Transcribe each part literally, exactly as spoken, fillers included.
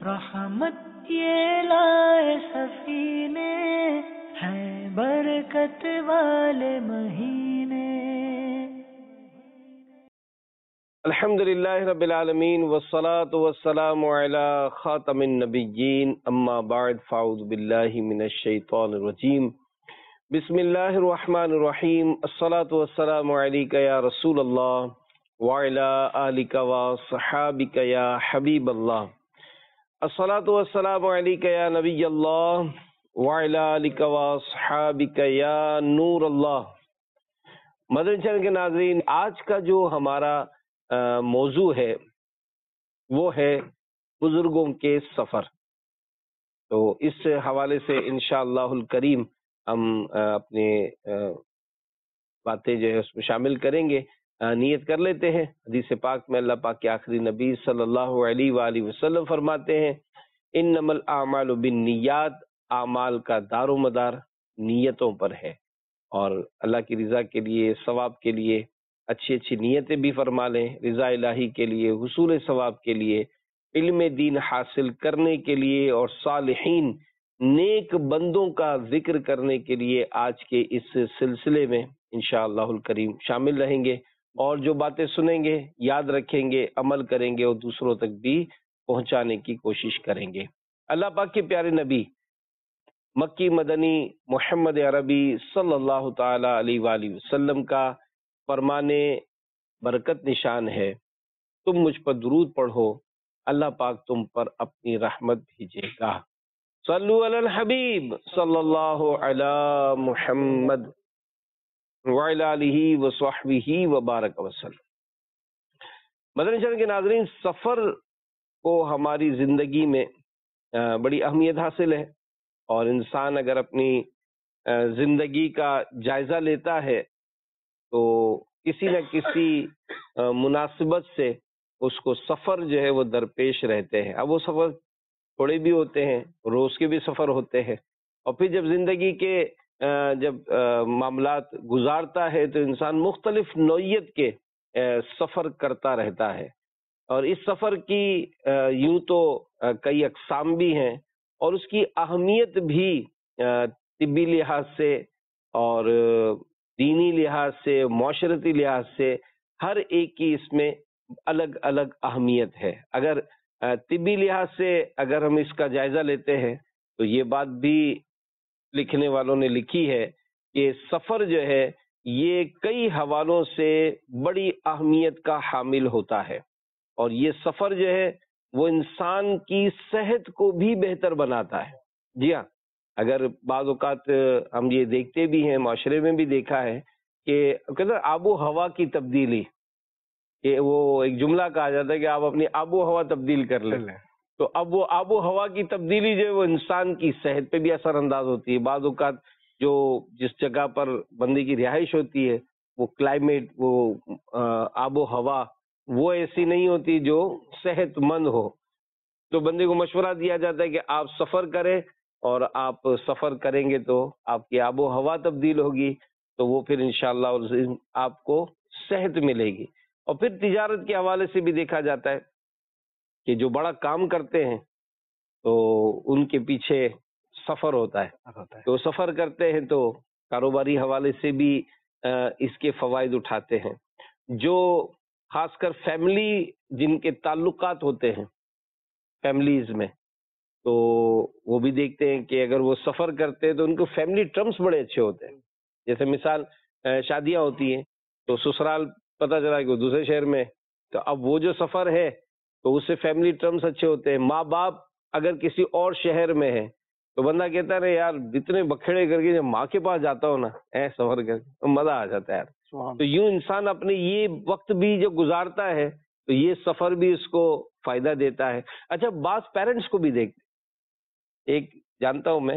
रहमत ये लाए सफीने हैं बरकत वाले महीने। अल्हम्दुलिल्लाहि रब्बिल आलमीन वस्सलातु वस्सलामु अला खातमिन नबिय्यीन अम्मा बाद फ़अऊज़ु बिल्लाहि मिनश शैतानिर रजीम बिस्मिल्लाहिर रहमानिर रहीम अस्सलातु वस्सलामु अलैका या रसूलल्लाह व अला आलिका व सहाबिका या हबीबल्लाह अस्सलातु वस्सलामु अलैका या नबियल्लाह व अला आलिका व सहाबिका या नूरल्लाह। मदनी चैनल के नाज़रीन, आज का जो हमारा आ, मौजू है वो है बुजुर्गों के सफ़र। तो इस हवाले से इंशाअल्लाहुल करीम हम आ, अपने बातें जो है उसमें शामिल करेंगे। आ, नियत कर लेते हैं। हदीस पाक में अल्लाह पाक के आखिरी नबी सल्लल्लाहु अलैहि वालैहि वसल्लम फरमाते हैं, इन्नमल आमालु बिन्नियात, आमाल का दारो मदार नीयतों पर है। और अल्लाह की रज़ा के लिए, सवाब के लिए अच्छी अच्छी नीयतें भी फरमा लें, रज़ा इलाही के लिए, हुसूल सवाब के लिए, इल्म दीन हासिल करने के लिए और सालिहीन नेक बंदों का जिक्र करने के लिए आज के इस सिलसिले में इंशाअल्लाहुल करीम शामिल रहेंगे। और जो बातें सुनेंगे, याद रखेंगे, अमल करेंगे और दूसरों तक भी पहुंचाने की कोशिश करेंगे। अल्लाह पाक के प्यारे नबी मक्की मदनी मोहम्मद अरबी सल्लल्लाहु ताला अलैहि वसल्लम का फरमाने बरकत निशान है, तुम मुझ पर दुरूद पढ़ो, अल्लाह पाक तुम पर अपनी रहमत भेजेगा। सल्लु अलल हबीब सल्लल्लाहु अला मुहम्मद व अला आलिहि व सहबिहि व बारक वसल्लम। मदनी चैनल के नाज़रीन, सफ़र को हमारी ज़िंदगी में बड़ी अहमियत हासिल है और इंसान अगर अपनी ज़िंदगी का जायज़ा लेता है तो किसी न किसी मुनासिबत से उसको सफ़र जो है वो दरपेश रहते हैं। अब वो सफ़र थोड़े भी होते हैं, रोज़ के भी सफ़र होते हैं, और फिर जब ज़िंदगी के जब मामलात गुजारता है तो इंसान मुख्तलिफ नौइयत के सफ़र करता रहता है। और इस सफ़र की यूँ तो कई अक़साम भी हैं और उसकी अहमियत भी तिब्बी लिहाज से और दीनी लिहाज से, माशरती लिहाज से हर एक की इसमें अलग अलग अहमियत है। अगर तिब्बी लिहाज से अगर हम इसका जायज़ा लेते हैं तो ये बात भी लिखने वालों ने लिखी है कि सफ़र जो है ये कई हवालों से बड़ी अहमियत का हामिल होता है। और ये सफ़र जो है वो इंसान की सेहत को भी बेहतर बनाता है। जी हाँ, अगर बाज़ औक़ात हम ये देखते भी हैं, माशरे में भी देखा है कि कहते हैं आबो हवा की तब्दीली, कि वो एक जुमला कहा जाता है कि आप अपनी आबो हवा तब्दील कर लें। तो अब वो आबो हवा की तब्दीली जो है वो इंसान की सेहत पे भी असर अंदाज होती है। बाज़ औक़ात जो जिस जगह पर बंदे की रिहाइश होती है वो क्लाइमेट, वो आबो हवा वो ऐसी नहीं होती जो सेहतमंद हो। तो बंदे को मशवरा दिया जाता है कि आप सफ़र करें, और आप सफ़र करेंगे तो आपकी आबो हवा तब्दील होगी, तो वो फिर इंशाअल्लाह आपको सेहत मिलेगी। और फिर तिजारत के हवाले से भी देखा जाता है कि जो बड़ा काम करते हैं तो उनके पीछे सफ़र होता है, तो सफ़र करते हैं तो कारोबारी हवाले से भी इसके फ़वाइद उठाते हैं। जो खासकर फैमिली जिनके ताल्लुकात होते हैं फैमिलीज़ में, तो वो भी देखते हैं कि अगर वो सफ़र करते हैं तो उनको फैमिली टर्म्स बड़े अच्छे होते हैं। जैसे मिसाल शादियां होती हैं तो ससुराल पता चला कि वो दूसरे शहर में, तो अब वो जो सफ़र है तो उससे फैमिली टर्म्स अच्छे होते हैं। माँ बाप अगर किसी और शहर में है तो बंदा कहता है यार इतने बखेड़े करके जब माँ के पास जाता हो ना, ऐ सफ़र करके तो मज़ा आ जाता है यार। तो यूँ इंसान अपने ये वक्त भी जब गुजारता है तो ये सफ़र भी उसको फ़ायदा देता है। अच्छा, बास पेरेंट्स को भी देखते, एक जानता हूँ मैं,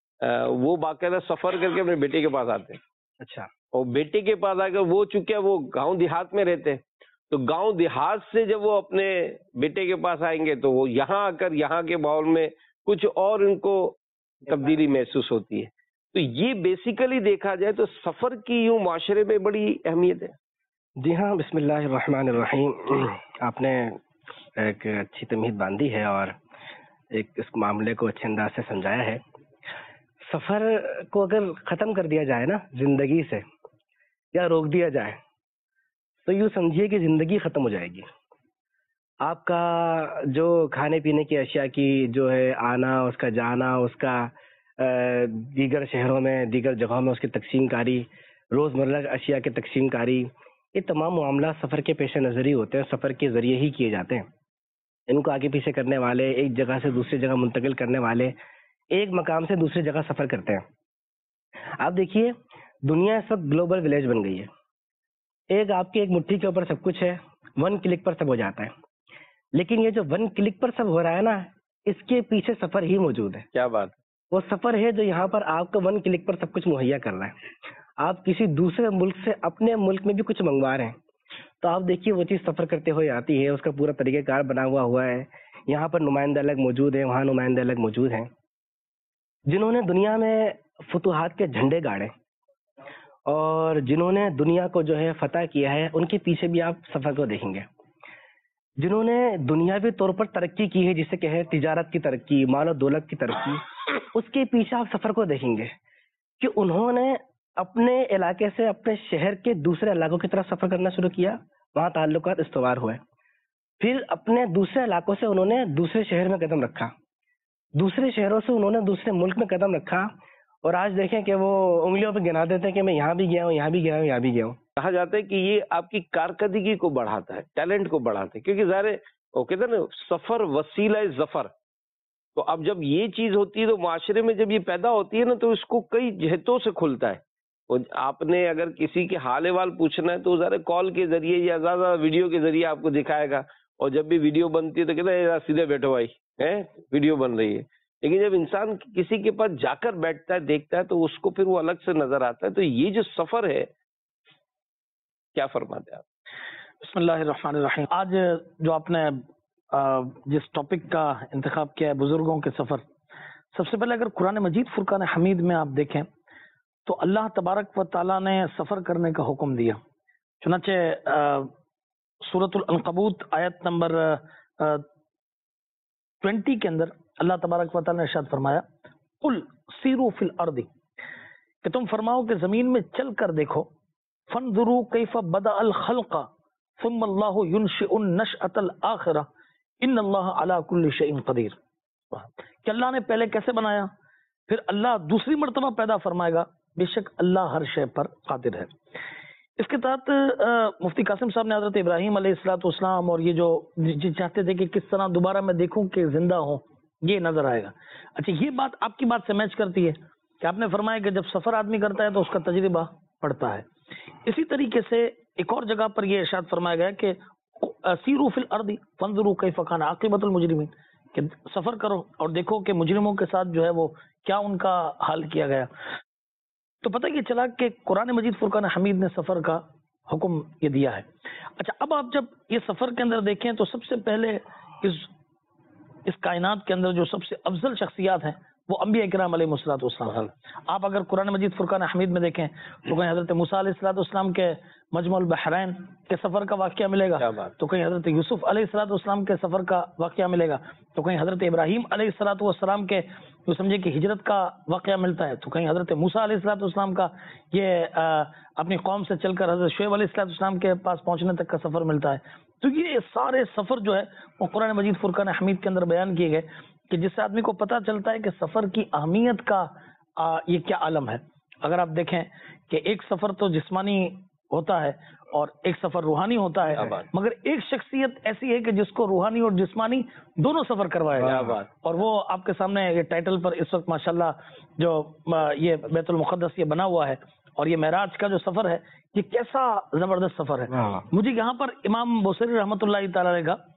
वो बाकायदा सफ़र करके अपने बेटे के पास आते हैं। अच्छा, और बेटे के पास आकर वो चूंकि वो गांव देहात में रहते हैं, तो गांव देहात से जब वो अपने बेटे के पास आएंगे तो वो यहाँ आकर यहाँ के माहौल में कुछ और उनको तब्दीली महसूस होती है। तो ये बेसिकली देखा जाए तो सफ़र की यूँ माशरे में बड़ी अहमियत है। जी हाँ, बिस्मिल्लाहिर्रहमानिर्रहीम। आपने एक अच्छी तमीज़ बांधी है और ایک اس معاملے کو اچھے انداز سے سمجھایا ہے. سفر کو اگر ختم کر دیا جائے نا زندگی سے یا روک دیا جائے تو یوں سمجھیے کہ زندگی ختم ہو جائے گی. آپ کا جو کھانے پینے کی اشیاء کی جو ہے آنا، اس کا جانا، اس کا دیگر شہروں میں دیگر جگہوں میں اس کی تقسیم کاری، روزمرہ اشیاء کی تقسیم کاری، یہ تمام معاملات سفر کے پیش نظر ہی ہوتے ہیں، سفر کے ذریعے ہی کیے جاتے ہیں. ان کو آگے پیچھے کرنے والے، ایک جگہ سے دوسری جگہ منتقل کرنے والے، ایک مقام سے دوسری جگہ سفر کرتے ہیں. آپ دیکھیے دنیا اس وقت گلوبل ولیج بن گئی ہے. ایک آپ کی ایک مٹھی کے اوپر سب کچھ ہے، ون کلک پر سب ہو جاتا ہے. لیکن یہ جو ون کلک پر سب ہو رہا ہے نا، اس کے پیچھے سفر ہی موجود ہے. کیا بات. وہ سفر ہے جو یہاں پر آپ کو ون کلک پر سب کچھ مہیا کر رہا ہے. آپ کسی دوسرے ملک سے اپنے ملک میں بھی کچھ منگوا رہے ہیں تو آپ دیکھیے وہ چیز سفر کرتے ہوئے آتی ہے، اس کا پورا طریقہ کار بنا ہوا ہوا ہے. یہاں پر نمائندہ الگ موجود ہیں، وہاں نمائندہ الگ موجود ہیں. جنہوں نے دنیا میں فتوحات کے جھنڈے گاڑے اور جنہوں نے دنیا کو جو ہے فتح کیا ہے، ان کے پیچھے بھی آپ سفر کو دیکھیں گے. جنہوں نے دنیاوی طور پر ترقی کی ہے، جسے کہ ہے تجارت کی ترقی، مال و دولت کی ترقی، اس کے پیچھے آپ سفر کو دیکھیں گے کہ انہوں نے اپنے علاقے سے اپنے شہر کے دوسرے علاقوں کی طرف سفر کرنا شروع کیا، وہاں تعلقات استوار ہوئے. پھر اپنے دوسرے علاقوں سے انہوں نے دوسرے شہر میں قدم رکھا، دوسرے شہروں سے انہوں نے دوسرے ملک میں قدم رکھا، اور آج دیکھیں کہ وہ انگلیوں پہ گنا دیتے ہیں کہ میں یہاں بھی گیا ہوں، یہاں بھی گیا ہوں، یہاں بھی گیا ہوں. کہا جاتا ہے کہ یہ آپ کی کارکردگی کو بڑھاتا ہے، ٹیلنٹ کو بڑھاتا ہے، کیونکہ ظاہر ہے وہ کہتے ہیں نا سفر وسیلہ ظفر. تو اب جب یہ چیز ہوتی ہے تو معاشرے میں جب یہ پیدا ہوتی ہے نا تو اس کو کئی جہتوں سے کھلتا ہے. آپ نے اگر کسی کے حال احوال پوچھنا ہے تو ذرا کال کے ذریعے یا زیادہ ویڈیو کے ذریعے آپ کو دکھائے گا، اور جب بھی ویڈیو بنتی ہے تو کہتا ہے سیدھے بیٹھو بھائی ہے ویڈیو بن رہی ہے. لیکن جب انسان کسی کے پاس جا کر بیٹھتا ہے، دیکھتا ہے، تو اس کو پھر وہ الگ سے نظر آتا ہے. تو یہ جو سفر ہے، کیا فرماتے ہیں آپ؟ بسم اللہ الرحمن الرحیم. آج جو آپ نے جس ٹاپک کا انتخاب کیا ہے بزرگوں کے سفر، سب سے پہلے اگر قرآن مجید فرقان حمید میں آپ دیکھیں تو اللہ تبارک و تعالیٰ نے سفر کرنے کا حکم دیا. چنانچہ سورۃ العنکبوت آیت نمبر ٹوینٹی کے اندر اللہ تبارک و تعالیٰ نے ارشاد فرمایا قل سیروا فی الارض، کہ تم فرماؤ کہ زمین میں چل کر دیکھو، فانظروا کیف بدأ الخلق ثم اللہ ینشئ النشأۃ الآخرہ ان اللہ علی کل شیء قدیر. کہ اللہ نے پہلے کیسے بنایا، پھر اللہ دوسری مرتبہ پیدا فرمائے گا، بے شک اللہ ہر شے پر قادر ہے. اس کے تحت مفتی قاسم صاحب نے حضرت ابراہیم علیہ الصلوۃ والسلام اور یہ جو چاہتے تھے کہ کس طرح دوبارہ میں دیکھوں کہ زندہ ہوں، یہ نظر آئے گا. اچھا یہ بات آپ کی بات سے میچ کرتی ہے کہ آپ نے فرمایا کہ جب سفر آدمی کرتا ہے تو اس کا تجربہ پڑتا ہے. اسی طریقے سے ایک اور جگہ پر یہ ارشاد فرمایا گیا کہ سیروا فی الارض فانظروا کیف کان عاقبۃ المجرمین، کہ سفر کرو اور دیکھو کہ مجرموں کے ساتھ جو ہے وہ کیا ان کا حال کیا گیا. تو پتہ یہ چلا کہ قرآن مجید فرقان حمید نے سفر کا حکم یہ دیا ہے. اچھا اب آپ جب یہ سفر کے اندر دیکھیں تو سب سے پہلے اس اس کائنات کے اندر جو سب سے افضل شخصیات ہیں وہ انبیاء کرام علیہ الصلوۃ والسلام. آپ اگر قرآن مجید فرقان حمید میں دیکھیں تو کہیں حضرت موسیٰ علیہ الصلوۃ والسلام کے مجمع البحرین کے سفر کا واقعہ ملے گا، تو کہیں حضرت یوسف علیہ الصلوۃ والسلام کے سفر کا واقعہ ملے گا، تو کہیں حضرت ابراہیم علیہ الصلوۃ والسلام کے جو سمجھے کہ ہجرت کا واقعہ ملتا ہے، تو کہیں حضرت موسیٰ علیہ الصلوۃ والسلام کا یہ اپنی قوم سے چل کر حضرت شعیب علیہ الصلوۃ والسلام کے پاس پہنچنے تک کا سفر ملتا ہے. تو یہ سارے سفر جو ہے وہ قرآن مجید فرقان حمید کے اندر بیان کیے گئے کہ جس سے آدمی کو پتہ چلتا ہے کہ سفر کی اہمیت کا آ, یہ کیا عالم ہے. اگر آپ دیکھیں کہ ایک سفر تو جسمانی ہوتا ہے اور ایک سفر روحانی ہوتا ہے، مگر ایک شخصیت ایسی ہے کہ جس کو روحانی اور جسمانی دونوں سفر کروائے گا، اور وہ آپ کے سامنے یہ ٹائٹل پر اس وقت ماشاءاللہ جو یہ بیت المقدس یہ بنا ہوا ہے اور یہ معراج کا جو سفر ہے، یہ کیسا زبردست سفر ہے. مجھے یہاں پر امام بوصیری رحمۃ اللہ تعالی علیہ کا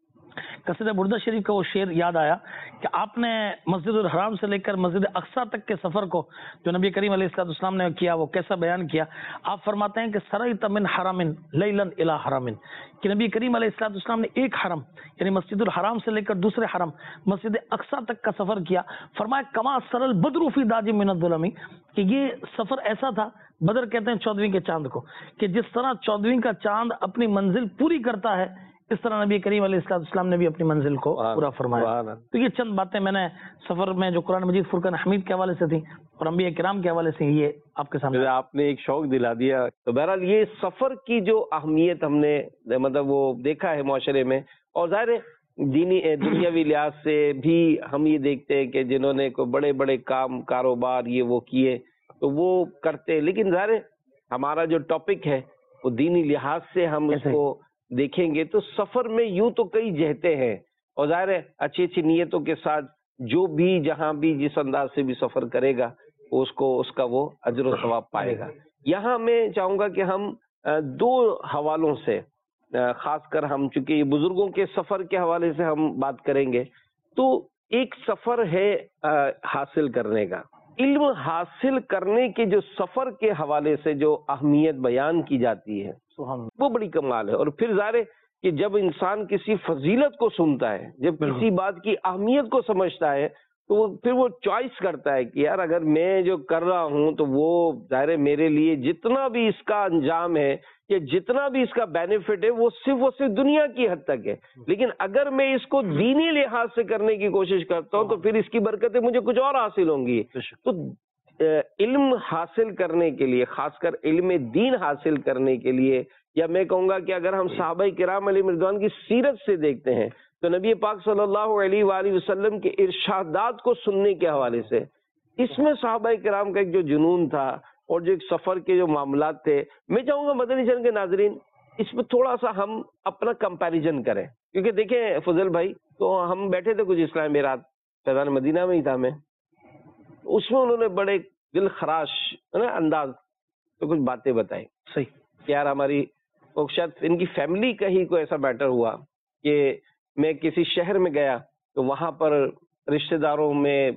قصیدہ بردہ شریف کا وہ شعر یاد آیا کہ آپ نے مسجد الحرام سے لے کر مسجد اقصیٰ تک کے سفر کو جو نبی کریم علیہ الصلوۃ والسلام نے کیا وہ کیسا بیان کیا. آپ فرماتے ہیں کہ سریت من حرم لیلا الی حرم، کہ نبی کریم علیہ الصلوۃ والسلام نے ایک حرم یعنی مسجد الحرام سے لے کر دوسرے حرم مسجد اقصیٰ تک کا سفر کیا. فرمایا کما سر البدر فی داج من الظلم، کہ یہ سفر ایسا تھا، بدر کہتے ہیں چودھویں کے چاند کو، کہ جس طرح چودھویں کا چاند اپنی منزل پوری کرتا ہے اس طرح نبی کریم علیہ الصلوۃ والسلام نے بھی اپنی منزل کو پورا فرمایا. تو یہ چند باتیں میں نے سفر میں جو قرآن مجید فرقان حمید کے حوالے سے تھیں اور انبیاء کرام کے حوالے سے یہ آپ کے سامنے. آپ نے ایک شوق دلا دیا. تو بہرحال یہ سفر کی جو اہمیت ہم نے مطلب وہ دیکھا ہے معاشرے میں, اور ظاہر ہے دینی دنیاوی لحاظ سے بھی ہم یہ دیکھتے ہیں کہ جنہوں نے کوئی بڑے بڑے کام کاروبار یہ وہ کیے تو وہ کرتے, لیکن ظاہر ہے ہمارا جو ٹاپک ہے وہ دینی لحاظ سے ہم اس کو دیکھیں گے تو سفر میں یوں تو کئی جہتیں ہیں, اور ظاہر ہے اچھی اچھی نیتوں کے ساتھ جو بھی جہاں بھی جس انداز سے بھی سفر کرے گا اس کو اس کا وہ اجر و ثواب پائے گا. یہاں میں چاہوں گا کہ ہم دو حوالوں سے, خاص کر ہم چونکہ یہ بزرگوں کے سفر کے حوالے سے ہم بات کریں گے, تو ایک سفر ہے حاصل کرنے کا, علم حاصل کرنے کے جو سفر کے حوالے سے جو اہمیت بیان کی جاتی ہے وہ بڑی کمال ہے. اور پھر ظاہر ہے کہ جب انسان کسی فضیلت کو سنتا ہے, جب کسی بات کی اہمیت کو سمجھتا ہے, تو وہ پھر وہ چوائس کرتا ہے کہ یار اگر میں جو کر رہا ہوں تو وہ ظاہر ہے میرے لیے جتنا بھی اس کا انجام ہے یا جتنا بھی اس کا بینیفٹ ہے وہ صرف اور صرف دنیا کی حد تک ہے, لیکن اگر میں اس کو دینی لحاظ سے کرنے کی کوشش کرتا ہوں تو پھر اس کی برکتیں مجھے کچھ اور حاصل ہوں گی. تو علم حاصل کرنے کے لیے, خاص کر علم دین حاصل کرنے کے لیے, یا میں کہوں گا کہ اگر ہم صحابہ کرام علیہ رضوان کی سیرت سے دیکھتے ہیں تو نبی پاک صلی اللہ علیہ وآلہ وسلم کے ارشادات کو سننے کے حوالے سے اس میں صحابہ کرام کا ایک جو جنون تھا اور جو ایک سفر کے جو معاملات تھے, میں چاہوں گا مدنی چینل کے ناظرین اس میں تھوڑا سا ہم اپنا کمپیریزن کریں, کیونکہ دیکھیں فضل بھائی, تو ہم بیٹھے تھے کچھ اسلام میرات فیضان مدینہ میں ہی تھا میں, اس میں انہوں نے بڑے دل خراش انداز تو کچھ باتیں بتائی. صحیح کہ یار ہماری شاید ان کی فیملی کا ہی کوئی ایسا میٹر ہوا کہ میں کسی شہر میں گیا تو وہاں پر رشتہ داروں میں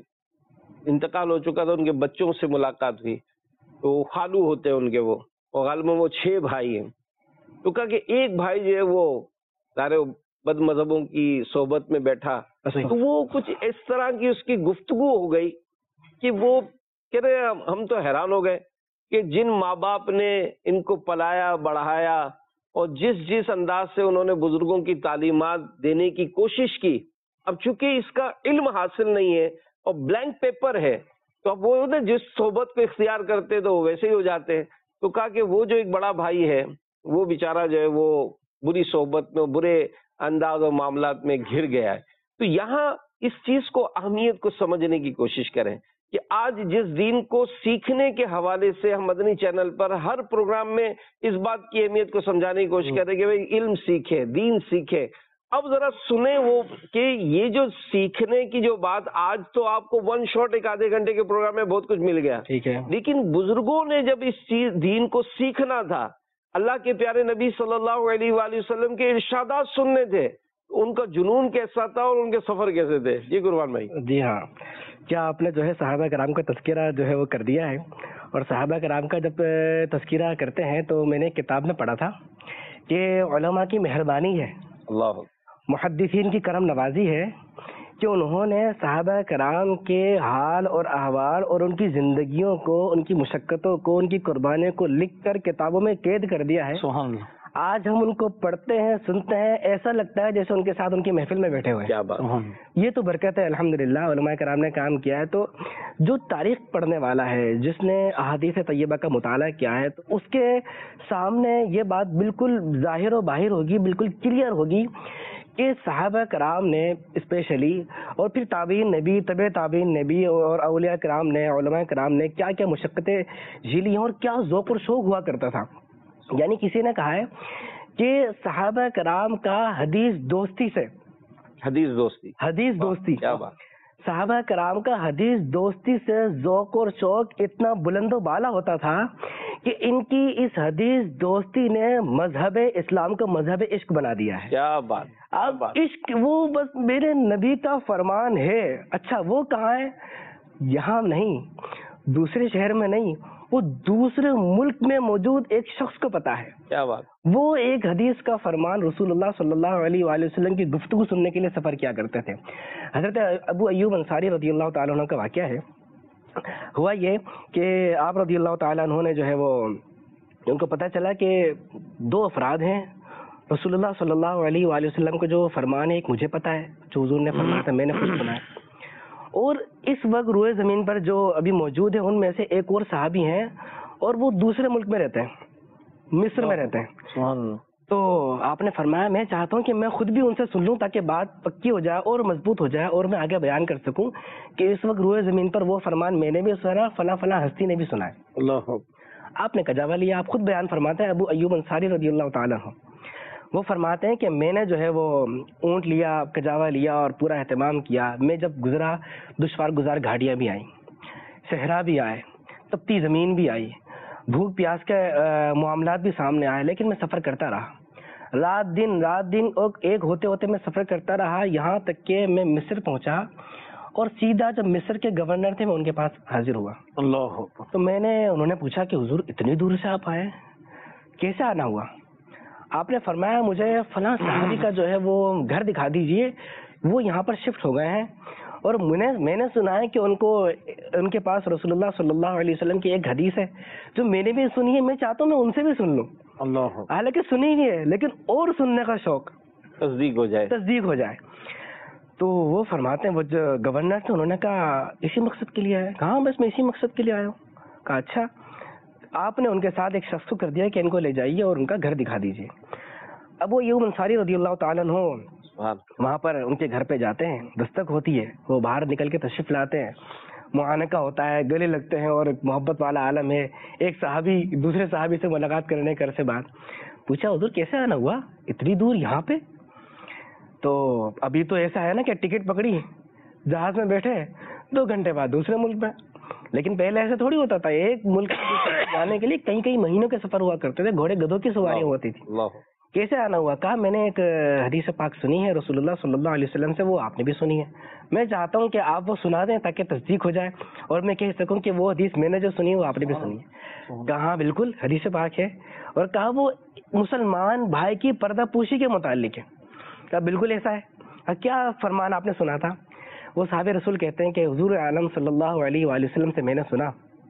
انتقال ہو چکا تھا, ان کے بچوں سے ملاقات ہوئی, تو خالو ہوتے ہیں ان کے وہ, اور غالباً وہ چھ بھائی ہیں. تو کہا کہ ایک بھائی جو ہے وہ سارے بد مذہبوں کی صحبت میں بیٹھا, تو وہ کچھ اس طرح کی اس کی گفتگو ہو گئی کہ وہ کہہ رہے ہم تو حیران ہو گئے کہ جن ماں باپ نے ان کو پلایا بڑھایا اور جس جس انداز سے انہوں نے بزرگوں کی تعلیمات دینے کی کوشش کی, اب چونکہ اس کا علم حاصل نہیں ہے اور بلینک پیپر ہے, تو اب وہ جس صحبت کو اختیار کرتے تو ویسے ہی ہو جاتے ہیں. تو کہا کہ وہ جو ایک بڑا بھائی ہے وہ بیچارہ جو ہے وہ بری صحبت میں برے انداز اور معاملات میں گھر گیا ہے. تو یہاں اس چیز کو اہمیت کو سمجھنے کی کوشش کریں کہ آج جس دین کو سیکھنے کے حوالے سے ہم مدنی چینل پر ہر پروگرام میں اس بات کی اہمیت کو سمجھانے کی کوشش کریں کہ بھئی علم سیکھے, دین سیکھے. اب ذرا سنیں وہ کہ یہ جو سیکھنے کی جو بات, آج تو آپ کو ون شاٹ ایک آدھے گھنٹے کے پروگرام میں بہت کچھ مل گیا, ٹھیک ہے, لیکن بزرگوں نے جب اس چیز دین کو سیکھنا تھا, اللہ کے پیارے نبی صلی اللہ علیہ وآلہ وسلم کے ارشادات سننے تھے, ان کا جنون کیسا تھا اور ان کے سفر کیسے تھے. جی قربان بھائی. جی ہاں, کیا آپ نے جو ہے صحابہ کرام کا تذکرہ جو ہے وہ کر دیا ہے, اور صحابہ کرام کا جب تذکرہ کرتے ہیں تو میں نے کتاب میں پڑھا تھا کہ علماء کی مہربانی ہے, اللہ محدثین کی کرم نوازی ہے کہ انہوں نے صحابہ کرام کے حال اور احوال اور ان کی زندگیوں کو, ان کی مشقتوں کو, ان کی قربانیوں کو لکھ کر کتابوں میں قید کر دیا ہے. سبحان اللہ. آج ہم ان کو پڑھتے ہیں, سنتے ہیں, ایسا لگتا ہے جیسے ان کے ساتھ ان کی محفل میں بیٹھے ہوئے. کیا بات, یہ تو برکت ہے الحمدللہ, علماء کرام نے کام کیا ہے. تو جو تاریخ پڑھنے والا ہے, جس نے احادیث طیبہ کا مطالعہ کیا ہے, تو اس کے سامنے یہ بات بالکل ظاہر و باہر ہوگی, بالکل کلیئر ہوگی کہ صحابہ کرام نے اسپیشلی, اور پھر تابعین نے بھی, طبع تابعین نے بھی, اور اولیاء کرام نے, علماء کرام نے کیا کیا مشقتیں جھیلی اور کیا ذوق و شوق ہوا کرتا تھا. یعنی کسی نے کہا ہے کہ صحابہ کرام کا حدیث دوستی سے, حدیث دوستی حدیث دوستی کیا بات, صحابہ کرام کا حدیث دوستی سے ذوق اور شوق اتنا بلند و بالا ہوتا تھا کہ ان کی اس حدیث دوستی نے مذہب اسلام کو مذہب عشق بنا دیا ہے. کیا بات. اب عشق وہ بس میرے نبی کا فرمان ہے. اچھا وہ کہاں ہے؟ یہاں نہیں, دوسرے شہر میں نہیں, وہ دوسرے ملک میں موجود ایک شخص کو پتا ہے. کیا بات. وہ ایک حدیث کا فرمان رسول اللہ صلی اللہ علیہ وآلہ وسلم کی گفتگو سننے کے لیے سفر کیا کرتے تھے. حضرت ابو ایوب انصاری رضی اللہ تعالیٰ عنہ کا واقعہ ہے. ہوا یہ کہ آپ رضی اللہ تعالیٰ عنہ نے جو ہے وہ, ان کو پتہ چلا کہ دو افراد ہیں, رسول اللہ صلی اللہ علیہ وآلہ وسلم کو جو فرمان ہے ایک مجھے پتہ ہے جو حضور نے فرمایا تھا، میں نے خود سنا ہے، اور اس وقت روئے زمین پر جو ابھی موجود ہیں ان میں سے ایک اور صحابی ہیں اور وہ دوسرے ملک میں رہتے ہیں، مصر میں رہتے ہیں. سبحان اللہ. تو آپ نے فرمایا میں چاہتا ہوں کہ میں خود بھی ان سے سن لوں تاکہ بات پکی ہو جائے اور مضبوط ہو جائے اور میں آگے بیان کر سکوں کہ اس وقت روئے زمین پر وہ فرمان میں نے بھی سنا، فلاں فلاں ہستی نے بھی سنا ہے. اللہ آپ نے کجاوا لیا، آپ خود بیان فرماتے ہیں. ابو ایوب انصاری رضی اللہ تعالیٰ عنہ وہ فرماتے ہیں کہ میں نے جو ہے وہ اونٹ لیا، کجاوا لیا اور پورا اہتمام کیا. میں جب گزرا دشوار گزار گھاڑیاں بھی آئیں، صحرا بھی آئے، تپتی زمین بھی آئی، بھوک پیاس کے معاملات بھی سامنے آئے، لیکن میں سفر کرتا رہا. رات دن رات دن ایک ہوتے ہوتے میں سفر کرتا رہا، یہاں تک کہ میں مصر پہنچا اور سیدھا جب مصر کے گورنر تھے میں ان کے پاس حاضر ہوا. اللہ. تو میں نے انہوں نے پوچھا کہ حضور اتنی دور سے آپ آئے، کیسے آنا ہوا؟ آپ نے فرمایا مجھے فلاں صحابی کا جو ہے وہ گھر دکھا دیجئے، وہ یہاں پر شفٹ ہو گئے ہیں اور میں نے میں نے سنا ہے کہ ان کو ان کے پاس رسول اللہ صلی اللہ علیہ وسلم کی ایک حدیث ہے جو میں نے بھی سنی ہے، میں چاہتا ہوں میں ان سے بھی سن لوں. اللہ. حالانکہ سنی بھی ہے لیکن اور سننے کا شوق، تصدیق ہو جائے تصدیق ہو جائے. تو وہ فرماتے ہیں وہ جو گورنر تھے انہوں نے کہا اسی مقصد کے لیے آیا؟ کہا بس میں اسی مقصد کے لیے آیا ہوں. کہا اچھا. آپ نے ان کے ساتھ ایک شخص کو کر دیا کہ ان کو لے جائیے اور ان کا گھر دکھا دیجیے. اب وہ ایوب انصاری رضی اللہ تعالیٰ عنہ وہاں پر ان کے گھر پہ جاتے ہیں، دستک ہوتی ہے، وہ باہر نکل کے تشریف لاتے ہیں، معانقہ ہوتا ہے، گلے لگتے ہیں اور محبت والا عالم ہے. ایک صحابی دوسرے صحابی سے ملاقات کرنے کر سے بات پوچھا حضور کیسے آنا ہوا اتنی دور یہاں پہ؟ تو ابھی تو ایسا ہے نا کہ ٹکٹ پکڑی جہاز میں بیٹھے دو گھنٹے بعد دوسرے ملک میں، لیکن پہلے ایسا تھوڑی ہوتا تھا. ایک ملک جانے کے لیے کئی کئی مہینوں کے سفر ہوا کرتے تھے، گھوڑے گدھوں کی سواریاں ہوتی تھی. کیسے آنا ہوا؟ کہا میں نے ایک حدیث پاک سنی ہے رسول اللہ صلی اللہ علیہ وسلم سے، وہ آپ نے بھی سنی ہے، میں چاہتا ہوں کہ آپ وہ سنا دیں تاکہ تصدیق ہو جائے اور میں کہہ سکوں کہ وہ حدیث میں نے جو سنی ہے وہ آپ نے بھی سنی ہے. کہا بالکل حدیث پاک ہے، اور کہا وہ مسلمان بھائی کی پردہ پوشی کے متعلق ہے. کہا بالکل ایسا ہے. کیا فرمان آپ نے سنا تھا؟ وہ صحابہ رسول کہتے ہیں کہ حضور عالم صلی اللہ علیہ وآلہ وسلم سے میں نے سنا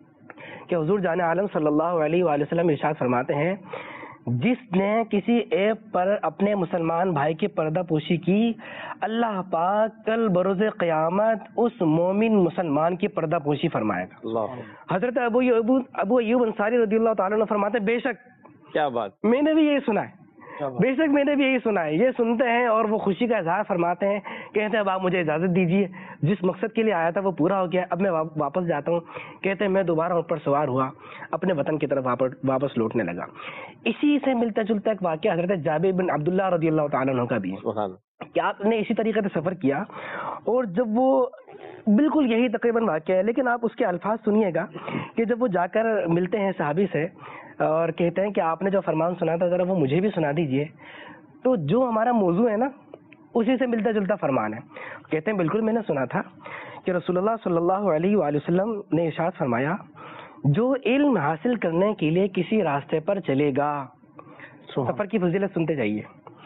کہ حضور جان عالم صلی اللہ علیہ وآلہ وسلم ارشاد فرماتے ہیں جس نے کسی ایپ پر اپنے مسلمان بھائی کی پردہ پوشی کی، اللہ پاک کل بروز قیامت اس مومن مسلمان کی پردہ پوشی فرمائے گا. حضرت ابو ایوب ابو ایوب انصاری رضی اللہ تعالیٰ عنہ فرماتے ہیں بے شک، کیا بات، میں نے بھی یہی سنا ہے، بے شک میں نے بھی یہی سنا ہے. یہ سنتے ہیں اور وہ خوشی کا اظہار فرماتے ہیں، کہتے ہیں اب آپ مجھے اجازت دیجیے، جس مقصد کے لیے آیا تھا وہ پورا ہو گیا، اب میں واپس جاتا ہوں. کہتے ہیں میں دوبارہ اوپر سوار ہوا، اپنے وطن کی طرف واپس لوٹنے لگا. اسی سے ملتا جلتا ایک واقعہ حضرت جابر بن عبداللہ رضی اللہ تعالیٰ عنہ کا بھی ہے کہ آپ نے اسی طریقے سے سفر کیا، اور جب وہ بالکل یہی تقریباً واقعہ ہے لیکن آپ اس کے الفاظ سنیے گا کہ جب وہ جا کر ملتے ہیں صحابی سے اور کہتے ہیں کہ آپ نے جو فرمان سنا تھا ذرا وہ مجھے بھی سنا دیجئے، تو جو ہمارا موضوع ہے نا اسی سے ملتا جلتا فرمان ہے. کہتے ہیں بالکل میں نے سنا تھا کہ رسول اللہ صلی اللہ علیہ وآلہ وسلم نے ارشاد فرمایا جو علم حاصل کرنے کے لیے کسی راستے پر چلے گا، سفر کی فضیلت سنتے جائیے،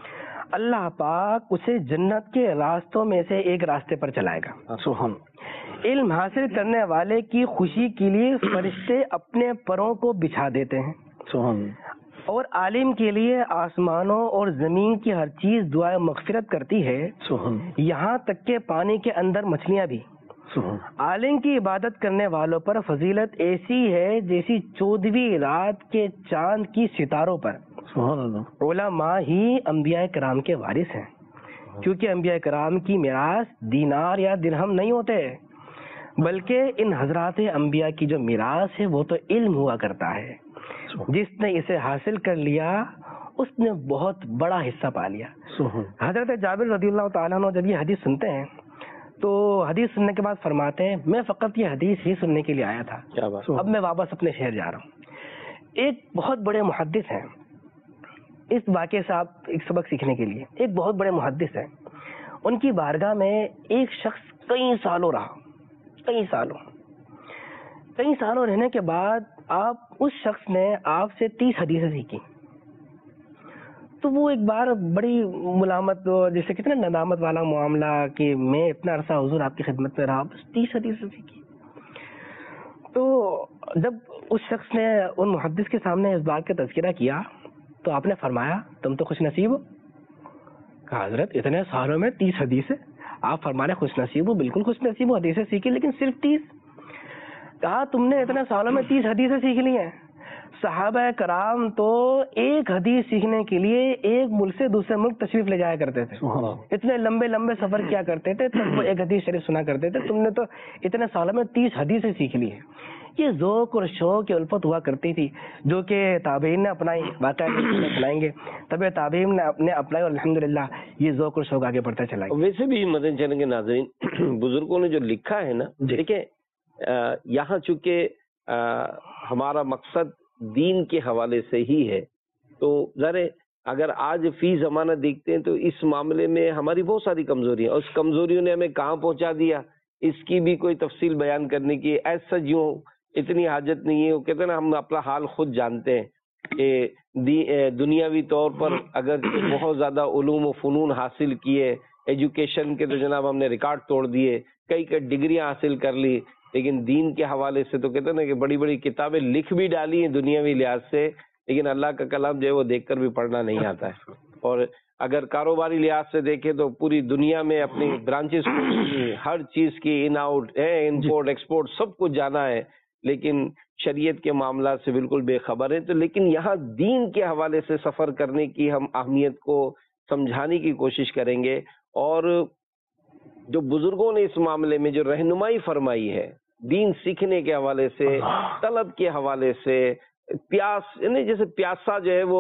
اللہ پاک اسے جنت کے راستوں میں سے ایک راستے پر چلائے گا. سبحان. علم حاصل کرنے والے کی خوشی کے لیے فرشتے اپنے پروں کو بچھا دیتے ہیں. سبحان. اور عالم کے لیے آسمانوں اور زمین کی ہر چیز دعائیں مغفرت کرتی ہے، سبحان. یہاں تک کہ پانی کے اندر مچھلیاں بھی. سبحان. عالم کی عبادت کرنے والوں پر فضیلت ایسی ہے جیسی چودہویں رات کے چاند کی ستاروں پر. سبحان اللہ. علماء ہی انبیاء کرام کے وارث ہیں، کیونکہ انبیاء کرام کی میراث دینار یا درہم نہیں ہوتے، بلکہ ان حضرات انبیاء کی جو میراث ہے وہ تو علم ہوا کرتا ہے. جس نے اسے حاصل کر لیا اس نے بہت بڑا حصہ پا لیا. حضرت جابر رضی اللہ تعالیٰ عنہ جب یہ حدیث سنتے ہیں تو حدیث سننے کے بعد فرماتے ہیں میں فقط یہ حدیث ہی سننے کے لیے آیا تھا، اب میں واپس اپنے شہر جا رہا ہوں. ایک بہت بڑے محدث ہیں، اس واقعے سے آپ ایک سبق سیکھنے کے لیے، ایک بہت بڑے محدث ہیں، ان کی بارگاہ میں ایک شخص کئی سالوں رہا، کئی سالوں کئی سالوں رہنے کے بعد آپ اس شخص نے آپ سے تیس حدیثیں سیکھی. تو وہ ایک بار بڑی ملامت جیسے کتنے ندامت والا معاملہ کہ میں اتنا عرصہ حضور آپ کی خدمت میں رہا بس تیس حدیثیں سیکھی. تو جب اس شخص نے ان محدث کے سامنے اس بات کا تذکرہ کیا تو آپ نے فرمایا تم تو خوش نصیب ہو. کہا حضرت اتنے سالوں میں تیس حدیثیں آپ فرمانے خوش نصیب ہو, بالکل خوش نصیب ہو, حدیثیں سیکھی لیکن صرف تیس. کہا تم نے اتنے سالوں میں تیس حدیثیں سیکھ لی ہیں, صحابہ کرام تو ایک حدیث سیکھنے کے لیے ایک ملک سے دوسرے ملک تشریف لے جایا کرتے تھے, اتنے لمبے لمبے سفر کیا کرتے تھے, تب وہ ایک حدیث شریف سنا کرتے تھے. تم نے تو اتنے سالوں میں تیس حدیثیں سیکھ لی ہیں. یہ ذوق اور شوق کی الفت ہوا کرتی تھی جو کہ تابعین نے اپنائی, واقعہ اپنائیں گے تب تابعین نے اپنائی, اور الحمدللہ یہ ذوق اور شوق آگے بڑھتا چلا گیا. ویسے بھی مدن چلیں گے ناظرین, بزرگوں نے جو لکھا ہے نا, دیکھیں یہاں چونکہ ہمارا مقصد دین کے حوالے سے ہی ہے, تو ذرا اگر آج فی زمانہ دیکھتے ہیں تو اس معاملے میں ہماری بہت ساری کمزوریاں, اور اس کمزوریوں نے ہمیں کہاں پہنچا دیا, اس کی بھی کوئی تفصیل بیان کرنے کی ایسا یوں اتنی حاجت نہیں ہے. وہ کہتے ہیں نا ہم اپنا حال خود جانتے ہیں کہ دنیاوی طور پر اگر بہت زیادہ علوم و فنون حاصل کیے, ایجوکیشن کے تو جناب ہم نے ریکارڈ توڑ دیے, کئی کئی ڈگریاں حاصل کر لی, لیکن دین کے حوالے سے تو کہتے ہیں نا کہ بڑی بڑی کتابیں لکھ بھی ڈالی ہیں دنیاوی لحاظ سے, لیکن اللہ کا کلام جو ہے وہ دیکھ کر بھی پڑھنا نہیں آتا ہے. اور اگر کاروباری لحاظ سے دیکھیں تو پوری دنیا میں اپنی برانچز ہر چیز کی ان آؤٹ ہے, امپورٹ ایکسپورٹ سب کچھ جانا ہے, لیکن شریعت کے معاملات سے بالکل بے خبر ہے. تو لیکن یہاں دین کے حوالے سے سفر کرنے کی ہم اہمیت کو سمجھانے کی کوشش کریں گے, اور جو بزرگوں نے اس معاملے میں جو رہنمائی فرمائی ہے دین سیکھنے کے حوالے سے, طلب کے حوالے سے, پیاس یعنی جیسے پیاسا جو ہے وہ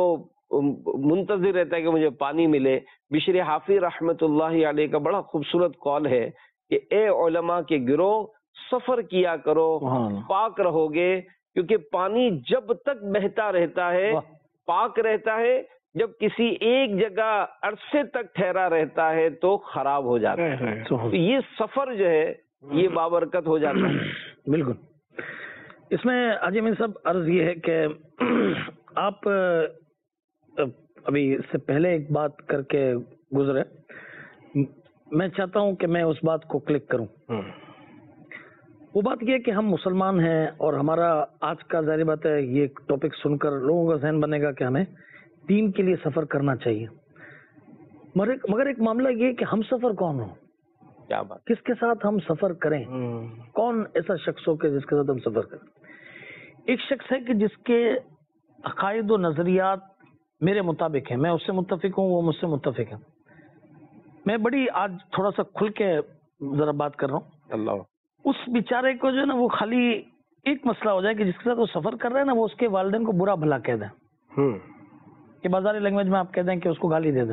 منتظر رہتا ہے کہ مجھے پانی ملے. بشر حافظ رحمت اللہ علیہ کا بڑا خوبصورت قول ہے کہ اے علماء کے گروہ سفر کیا کرو, پاک رہو گے, کیونکہ پانی جب تک بہتا رہتا ہے پاک رہتا ہے, جب کسی ایک جگہ عرصے تک ٹھہرا رہتا ہے تو خراب ہو جاتا ہے. تو یہ سفر جو ہے یہ بابرکت ہو جاتا ہے. بالکل. اس میں حاجی امین صاحب عرض یہ ہے کہ آپ ابھی اس سے پہلے ایک بات کر کے گزرے, میں چاہتا ہوں کہ میں اس بات کو کلک کروں. وہ بات یہ کہ ہم مسلمان ہیں اور ہمارا آج کا ظاہر بات ہے یہ ٹاپک سن کر لوگوں کا ذہن بنے گا کہ ہمیں دین کے لیے سفر کرنا چاہیے, مگر ایک معاملہ یہ کہ ہم سفر کون ہوں, کیا بات, کس کے ساتھ ہم سفر کریں, کون ایسا شخص ہو کہ جس کے ساتھ ہم سفر کریں. ایک شخص ہے کہ جس کے عقائد و نظریات میرے مطابق ہیں, میں اس سے متفق ہوں, وہ مجھ سے متفق ہے. میں بڑی آج تھوڑا سا کھل کے ذرا بات کر رہا ہوں. اللہ, اس بیچارے کو جو ہے نا وہ خالی ایک مسئلہ ہو جائے کہ جس کے ساتھ وہ سفر کر رہے ہیں نا وہ اس کے والدین کو برا بھلا کہہ دیں, کہ بازاری لینگویج میں آپ کہہ دیں کہ اس کو گالی دے دیں.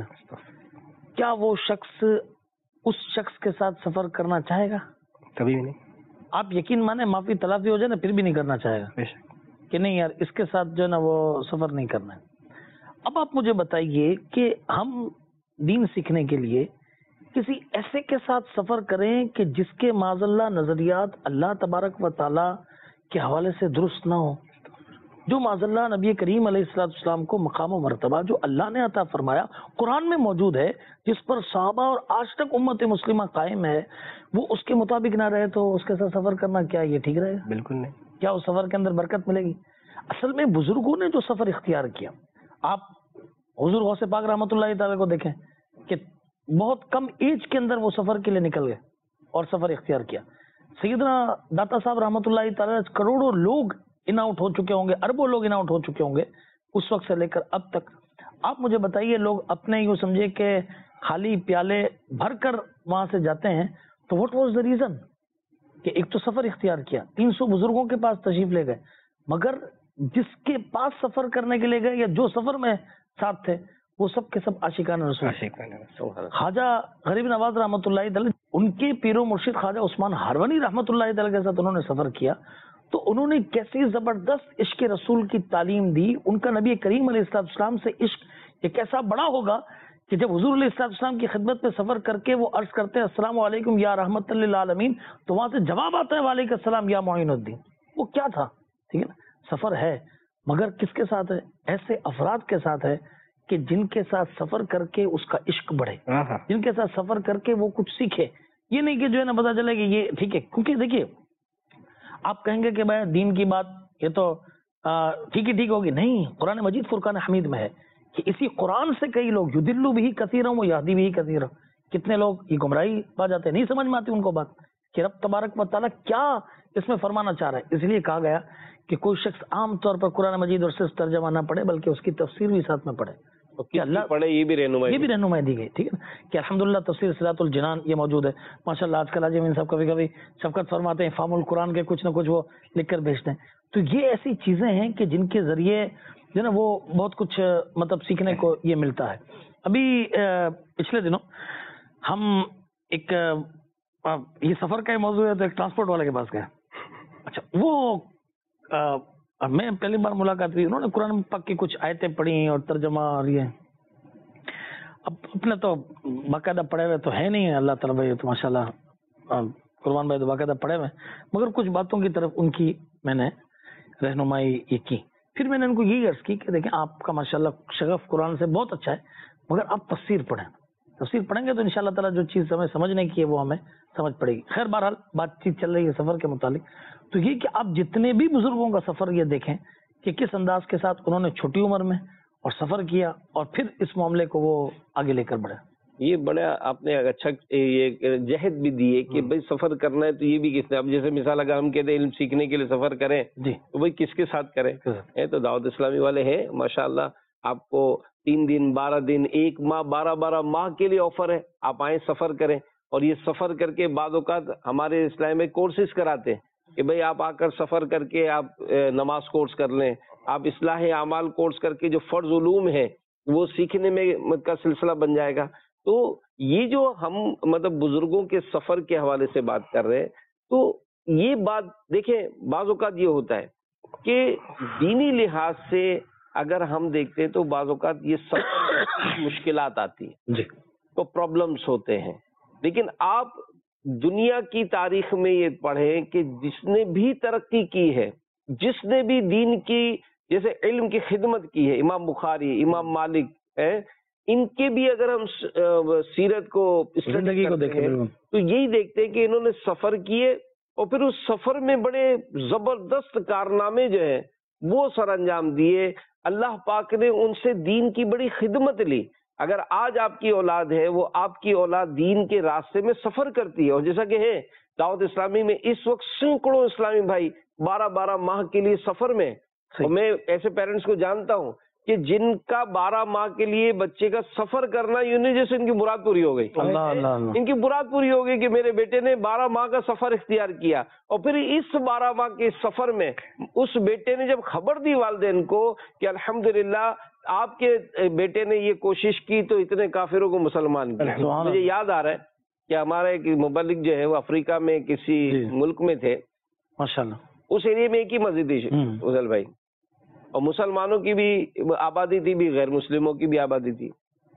کیا وہ شخص اس شخص کے ساتھ سفر کرنا چاہے گا؟ کبھی بھی نہیں. آپ یقین مانیں معافی تلافی ہو جائے نا پھر بھی نہیں کرنا چاہے گا کہ نہیں یار اس کے ساتھ جو ہے نا وہ سفر نہیں کرنا ہے. اب آپ مجھے بتائیے کہ ہم دین سیکھنے کے لیے کسی ایسے کے ساتھ سفر کریں کہ جس کے معاذ اللہ نظریات اللہ تبارک و تعالی کے حوالے سے درست نہ ہو, جو معاذ اللہ نبی کریم علیہ الصلوۃ والسلام کو مقام و مرتبہ جو اللہ نے عطا فرمایا قرآن میں موجود ہے, جس پر صحابہ اور آج تک امت مسلمہ قائم ہے, وہ اس کے مطابق نہ رہے تو اس کے ساتھ سفر کرنا کیا یہ ٹھیک رہے گا؟ بالکل نہیں. کیا اس سفر کے اندر برکت ملے گی؟ اصل میں بزرگوں نے جو سفر اختیار کیا, آپ حضور غوث پاک رحمۃ اللہ تعالی کو دیکھیں کہ بہت کم ایج کے اندر وہ سفر کے لیے نکل گئے اور سفر اختیار کیا. سیدنا داتا صاحب رحمۃ اللہ تعالی, کروڑوں لوگ ان آؤٹ ہو چکے ہوں گے, اربوں لوگ ان آؤٹ ہو چکے ہوں گے اس وقت سے لے کر اب تک. آپ مجھے بتائیے, لوگ اپنے یوں سمجھے کہ خالی پیالے بھر کر وہاں سے جاتے ہیں, تو واٹ واز دا ریزن کہ ایک تو سفر اختیار کیا, تین سو بزرگوں کے پاس تشریف لے گئے, مگر جس کے پاس سفر کرنے کے لیے گئے یا جو سفر میں ساتھ تھے وہ سب کے سب عاشقان رسول. خواجہ غریب نواز رحمۃ اللہ تعالی, ان کے پیر و مرشد خواجہ عثمان ہارونی رحمۃ اللہ تعالی کے ساتھ انہوں نے سفر کیا, تو انہوں نے کیسی زبردست عشق رسول کی تعلیم دی. ان کا نبی کریم علیہ السلام سے عشق یہ کیسا بڑا ہوگا کہ جب حضور علیہ السلام کی خدمت میں سفر کر کے وہ عرض کرتے ہیں السلام علیکم یا رحمت للعالمین, تو وہاں سے جواب آتا ہے وعلیکم السلام یا معین الدین. وہ کیا تھا؟ ٹھیک ہے نا, سفر ہے, مگر کس کے ساتھ ہے؟ ایسے افراد کے ساتھ ہے کہ جن کے ساتھ سفر کر کے اس کا عشق بڑھے, جن کے ساتھ سفر کر کے وہ کچھ سیکھے. یہ نہیں کہ جو ہے نا پتا چلے کہ یہ ٹھیک ہے, کیونکہ دیکھیے آپ کہیں گے کہ بھائی دین کی بات یہ تو ٹھیک ہی ٹھیک ہوگی, نہیں. قرآن مجید فرقان حمید میں ہے کہ اسی قرآن سے کئی لوگ یدلو بھی کثیرا و یہدی بھی کثیرا، کتنے لوگ یہ گمراہی پا جاتے ہیں، نہیں سمجھ میں آتی ان کو بات کہ رب تبارک و تعالیٰ کیا اس میں فرمانا چاہ رہا ہے۔ اس لیے کہا گیا کہ کوئی شخص عام طور پر قرآن مجید اور صرف ترجمہ نہ پڑھے بلکہ اس کی تفسیر بھی ساتھ میں پڑھے، کہ اللہ پڑھے، یہ بھی رہنمائی یہ بھی رہنمائی دی گئی، ٹھیک ہے نا، کہ الحمدللہ تفسیر صراط الجنان یہ موجود ہے ماشاء اللہ۔ آج کل عاجم صاحب کبھی کبھی شفقت فرماتے ہیں فام القرآن کے کچھ نہ کچھ وہ لکھ کر بھیجتے ہیں، تو یہ ایسی چیزیں ہیں کہ جن کے ذریعے جو نا وہ بہت کچھ مطلب سیکھنے کو یہ ملتا ہے۔ ابھی پچھلے دنوں ہم ایک یہ سفر کا موضوع ہے تو ایک ٹرانسپورٹ والے کے پاس گئے، اچھا وہ میں پہلی بار ملاقات ہوئی، انہوں نے قرآن پاک کی کچھ آیتیں پڑھی اور ترجمہ اور یہ اب اپنے تو باقاعدہ پڑھے ہوئے تو ہے نہیں ہے، اللہ تعالیٰ بھائی تو ماشاء اللہ قربان بھائی تو باقاعدہ پڑھے ہوئے، مگر کچھ باتوں کی طرف ان کی میں نے رہنمائی یہ کی۔ پھر میں نے ان کو یہی عرض کی کہ دیکھیں آپ کا ماشاء اللہ شغف قرآن سے بہت اچھا ہے، مگر آپ تفسیر پڑھیں، تفسیر پڑھیں گے تو انشاءاللہ تعالیٰ جو چیز ہمیں سمجھنے کی ہے وہ ہمیں سمجھ پڑے گی۔ خیر بہرحال بات چیت چل رہی ہے سفر کے متعلق، تو یہ کہ آپ جتنے بھی بزرگوں کا سفر یہ دیکھیں کہ کس انداز کے ساتھ انہوں نے چھوٹی عمر میں اور سفر کیا اور پھر اس معاملے کو وہ آگے لے کر بڑھے۔ یہ بڑا آپ نے اچھا یہ جہد بھی دی ہے کہ بھائی سفر کرنا ہے تو یہ بھی کس نے، اب جیسے مثال اگر ہم کہتے ہیں علم سیکھنے کے لیے سفر کریں جی تو بھائی کس کے ساتھ کریں؟ ہے تو دعوت اسلامی والے ہیں ماشاءاللہ، آپ کو تین دن بارہ دن ایک ماہ بارہ بارہ ماہ کے لیے آفر ہے، آپ آئیں سفر کریں، اور یہ سفر کر کے بعض اوقات ہمارے اسلام میں کورسز کراتے ہیں کہ بھائی آپ آ کر سفر کر کے آپ نماز کورس کر لیں، آپ اصلاح اعمال کورس کر کے جو فرض علوم ہے وہ سیکھنے میں کا سلسلہ بن جائے گا۔ تو یہ جو ہم مطلب بزرگوں کے سفر کے حوالے سے بات کر رہے ہیں، تو یہ بات دیکھیں بعض اوقات یہ ہوتا ہے کہ دینی لحاظ سے اگر ہم دیکھتے ہیں تو بعض اوقات یہ سفر مشکلات آتی ہیں، جی تو پرابلمس ہوتے ہیں، لیکن آپ دنیا کی تاریخ میں یہ پڑھیں کہ جس نے بھی ترقی کی ہے، جس نے بھی دین کی جیسے علم کی خدمت کی ہے، امام بخاری، امام مالک ہے، ان کے بھی اگر ہم سیرت کو زندگی کو دیکھیں تو یہی دیکھتے ہیں کہ انہوں نے سفر کیے اور پھر اس سفر میں بڑے زبردست کارنامے جو ہیں وہ سر انجام دیے، اللہ پاک نے ان سے دین کی بڑی خدمت لی۔ اگر آج آپ کی اولاد ہے وہ آپ کی اولاد دین کے راستے میں سفر کرتی ہے، اور جیسا کہ ہے دعوت اسلامی میں اس وقت سینکڑوں اسلامی بھائی بارہ بارہ ماہ کے لیے سفر میں، اور میں ایسے پیرنٹس کو جانتا ہوں کہ جن کا بارہ ماہ کے لیے بچے کا سفر کرنا یوں نہیں جیسے ان کی مراد پوری ہو گئی، اللہ اللہ اللہ ان کی مراد پوری ہو گئی کہ میرے بیٹے نے بارہ ماہ کا سفر اختیار کیا، اور پھر اس بارہ ماہ کے سفر میں اس بیٹے نے جب خبر دی والدین کو کہ الحمدللہ آپ کے بیٹے نے یہ کوشش کی تو اتنے کافروں کو مسلمان کیا۔ مجھے یاد آ رہا ہے کہ ہمارا ایک مبلغ جو ہے وہ افریقہ میں کسی ملک میں تھے، ماشاءاللہ اس ایریے میں ایک ہی مسجد تھی افضل بھائی، اور مسلمانوں کی بھی آبادی تھی بھی غیر مسلموں کی بھی آبادی تھی۔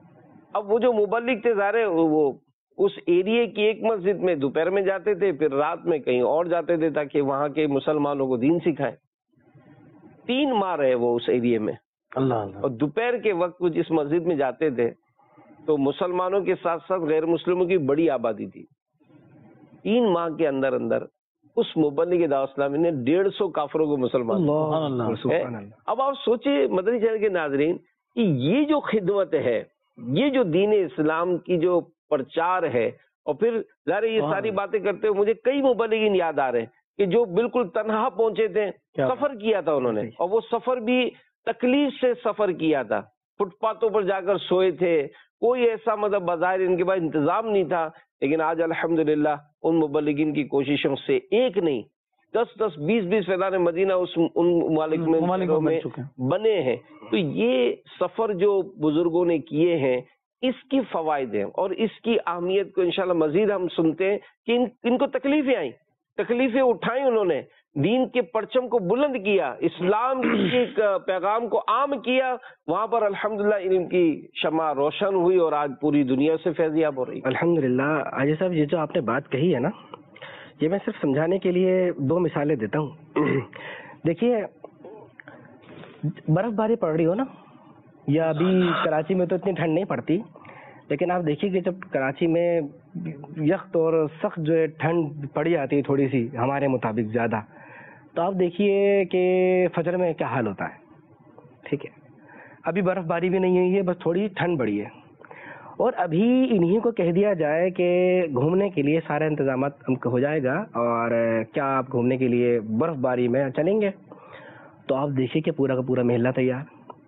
اب وہ جو مبلغ تھے ظاہر ہے وہ اس ایریے کی ایک مسجد میں دوپہر میں جاتے تھے، پھر رات میں کہیں اور جاتے تھے تاکہ وہاں کے مسلمانوں کو دین سکھائیں۔ تین ماہ رہے وہ اس ایریے میں، اللہ اللہ، اور دوپہر کے وقت وہ جس مسجد میں جاتے تھے تو مسلمانوں کے ساتھ ساتھ غیر مسلموں کی بڑی آبادی تھی۔ تین ماہ کے اندر اندر اس مبلغ دعوت اسلامی نے ڈیڑھ سو کافروں کو مسلمان ہے۔ اب آپ سوچیں مدنی چینل کے ناظرین کہ یہ جو خدمت ہے، یہ جو دین اسلام کی جو پرچار ہے، اور پھر ظاہر یہ ساری باتیں کرتے ہوئے مجھے کئی مبلغین یاد آ رہے ہیں کہ جو بالکل تنہا پہنچے تھے، سفر کیا تھا انہوں نے، اور وہ سفر بھی تکلیف سے سفر کیا تھا، فٹ پاتھوں پر جا کر سوئے تھے، کوئی ایسا مطلب بظاہر ان کے پاس انتظام نہیں تھا، لیکن آج الحمدللہ ان مبلغین کی کوششوں سے ایک نہیں دس دس بیس بیس فیضان مدینہ اس ان ممالک میں بنے ہیں۔ تو یہ سفر جو بزرگوں نے کیے ہیں اس کی فوائد ہیں، اور اس کی اہمیت کو انشاءاللہ مزید ہم سنتے ہیں کہ ان, ان کو تکلیفیں آئیں، تکلیفیں اٹھائیں، انہوں نے دین کے پرچم کو بلند کیا، اسلام کے پیغام کو عام کیا، وہاں پر الحمدللہ علم کی شمع روشن ہوئی اور آج پوری دنیا سے فیضیاب ہو رہی۔ الحمدللہ حاجی صاحب یہ جو آپ نے بات کہی ہے نا، یہ میں صرف سمجھانے کے لیے دو مثالیں دیتا ہوں۔ دیکھیے برف باری پڑ رہی ہو نا، یا ابھی کراچی میں تو اتنی ٹھنڈ نہیں پڑتی، لیکن آپ دیکھیے کہ جب کراچی میں یخت اور سخت جو ہے ٹھنڈ پڑی جاتی ہے تھوڑی سی ہمارے مطابق زیادہ، تو آپ دیکھیے کہ فجر میں کیا حال ہوتا ہے، ٹھیک ہے۔ ابھی برف باری بھی نہیں ہوئی ہے, بس تھوڑی ٹھنڈ بڑھی ہے, اور ابھی انہی کو کہہ دیا جائے کہ گھومنے کے لیے سارے انتظامات ہو جائے گا, اور کیا آپ گھومنے کے لیے برف باری میں چلیں گے, تو آپ دیکھیے کہ پورا کا پورا محلہ تیار.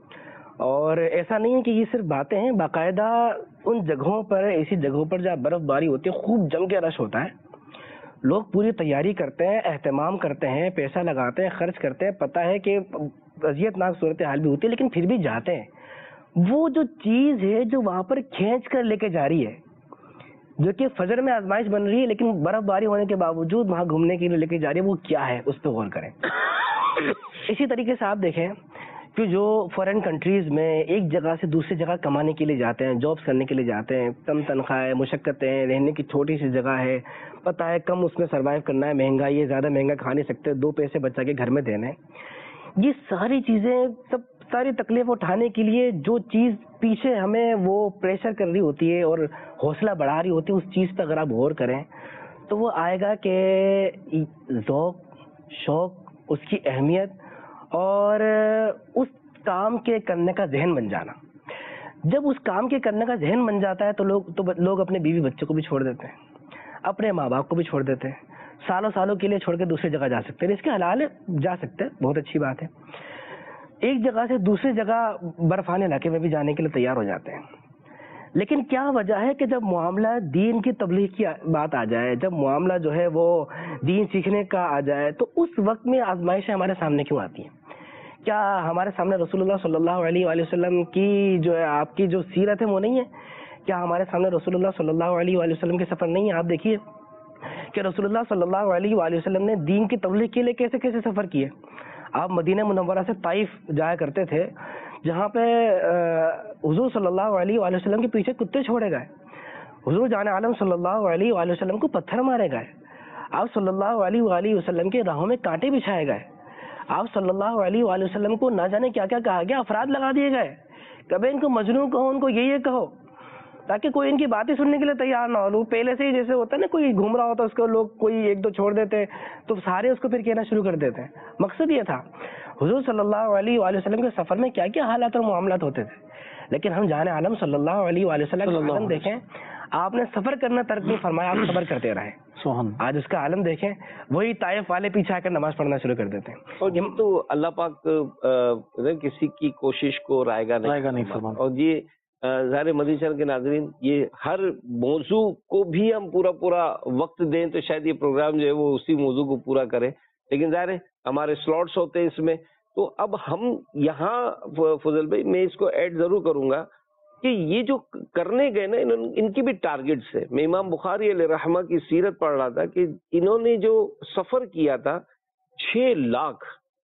اور ایسا نہیں ہے کہ یہ صرف باتیں ہیں, باقاعدہ ان جگہوں پر, ایسی جگہوں پر جہاں برف باری ہوتی ہے, خوب جم کے رش ہوتا ہے, لوگ پوری تیاری کرتے ہیں, اہتمام کرتے ہیں, پیسہ لگاتے ہیں, خرچ کرتے ہیں, پتہ ہے کہ اذیت ناک صورتحال بھی ہوتی ہے, لیکن پھر بھی جاتے ہیں. وہ جو چیز ہے جو وہاں پر کھینچ کر لے کے جا رہی ہے, جو کہ فجر میں آزمائش بن رہی ہے, لیکن برف باری ہونے کے باوجود وہاں گھومنے کے لیے لے کے جا رہی ہے, وہ کیا ہے, اس پہ غور کریں. اسی طریقے سے آپ دیکھیں کہ جو فارن کنٹریز میں ایک جگہ سے دوسری جگہ کمانے کے لیے جاتے ہیں, جابس کرنے کے لیے جاتے ہیں, کم تنخواہ, مشقتیں, رہنے کی چھوٹی سی جگہ ہے, پتہ ہے کم اس میں سروائیو کرنا ہے, مہنگائی ہے, زیادہ مہنگا کھا نہیں سکتے, دو پیسے بچا کے گھر میں دینے, یہ ساری چیزیں, سب ساری تکلیف اٹھانے کے لیے جو چیز پیچھے ہمیں وہ پریشر کر رہی ہوتی ہے اور حوصلہ بڑھا رہی ہوتی ہے, اس چیز پہ اگر آپ غور کریں تو وہ آئے گا کہ ذوق, شوق, اس کی اہمیت اور اس کام کے کرنے کا ذہن بن جانا. جب اس کام کے کرنے کا ذہن بن جاتا ہے تو لوگ تو لوگ اپنے بیوی بچوں کو بھی چھوڑ دیتے ہیں, اپنے ماں باپ کو بھی چھوڑ دیتے ہیں, سالوں سالوں کے لیے چھوڑ کے دوسری جگہ جا سکتے ہیں. اس کے حلال ہے, جا سکتے ہیں, بہت اچھی بات ہے. ایک جگہ سے دوسری جگہ برفانے علاقے میں بھی جانے کے لیے تیار ہو جاتے ہیں, لیکن کیا وجہ ہے کہ جب معاملہ دین کی تبلیغ کی بات آ جائے, جب معاملہ جو ہے وہ دین سیکھنے کا آ جائے, تو اس وقت میں آزمائشیں ہمارے سامنے کیوں آتی ہیں؟ کیا ہمارے سامنے رسول اللہ صلی اللہ علیہ وآلہ وسلم کی جو ہے آپ کی جو سیرت ہے وہ نہیں ہے؟ کیا ہمارے سامنے رسول اللہ صلی اللہ علیہ وآلہ وسلم کے سفر نہیں ہے؟ آپ دیکھیے کہ رسول اللہ صلی اللہ علیہ وآلہ وسلم نے دین کی تبلیغ کے لیے کیسے کیسے سفر کیے. آپ مدینہ منورہ سے طائف جایا کرتے تھے, جہاں پہ حضور صلی اللہ علیہ وآلہ وسلم کے پیچھے کتے چھوڑے گئے, حضور جان عالم صلی اللہ علیہ وآلہ وسلم کو پتھر مارے گئے, آپ صلی اللہ علیہ وآلہ وسلم کے راہوں میں کانٹے بچھائے گئے, آپ صلی اللہ علیہ وآلہ وسلم کو نہ جانے کیا کیا کہا گیا, افراد لگا دیے گئے, کبھی ان کو مجنون کہو, ان کو یہ یہ کہو, تاکہ کوئی ان کی باتیں سننے کے لیے تیار نہ ہو. پہلے سے ہی جیسے ہوتا ہے نا, کوئی گھوم رہا ہوتا ہے اس کو لوگ کوئی ایک دو چھوڑ دیتے تو سارے اس کو پھر کہنا شروع کر دیتے ہیں. مقصد یہ تھا حضور صلی اللہ علیہ وآلہ وسلم کے سفر میں کیا کیا حالات اور معاملات ہوتے تھے, لیکن ہم جان عالم صلی اللہ علیہ وآلہ وسلم کا عالم دیکھیں, آپ نے سفر کرنا ترک نہیں فرمایا, آپ صبر کرتے رہے. آج اس کا عالم دیکھیں, وہی طائف والے پیچھے آ کر نماز پڑھنا شروع کر دیتے ہیں. اور یہ تو اللہ پاک کسی کی کوشش کو رائے گا نہیں فرماتا. اور یہ ظاہر مدنی چینل کے ناظرین, یہ ہر موضوع کو بھی ہم پورا پورا وقت دیں تو شاید یہ پروگرام جو ہے وہ اسی موضوع کو پورا کرے, لیکن ظاہر ہمارے سلاٹس ہوتے ہیں اس میں. تو اب ہم یہاں فضل بھائی میں اس کو ایڈ ضرور کروں گا کہ یہ جو کرنے گئے نا, ان کی بھی ٹارگٹس ہے. میں امام بخاری علیہ رحمہ کی سیرت پڑھ رہا تھا کہ انہوں نے جو سفر کیا تھا, چھ لاکھ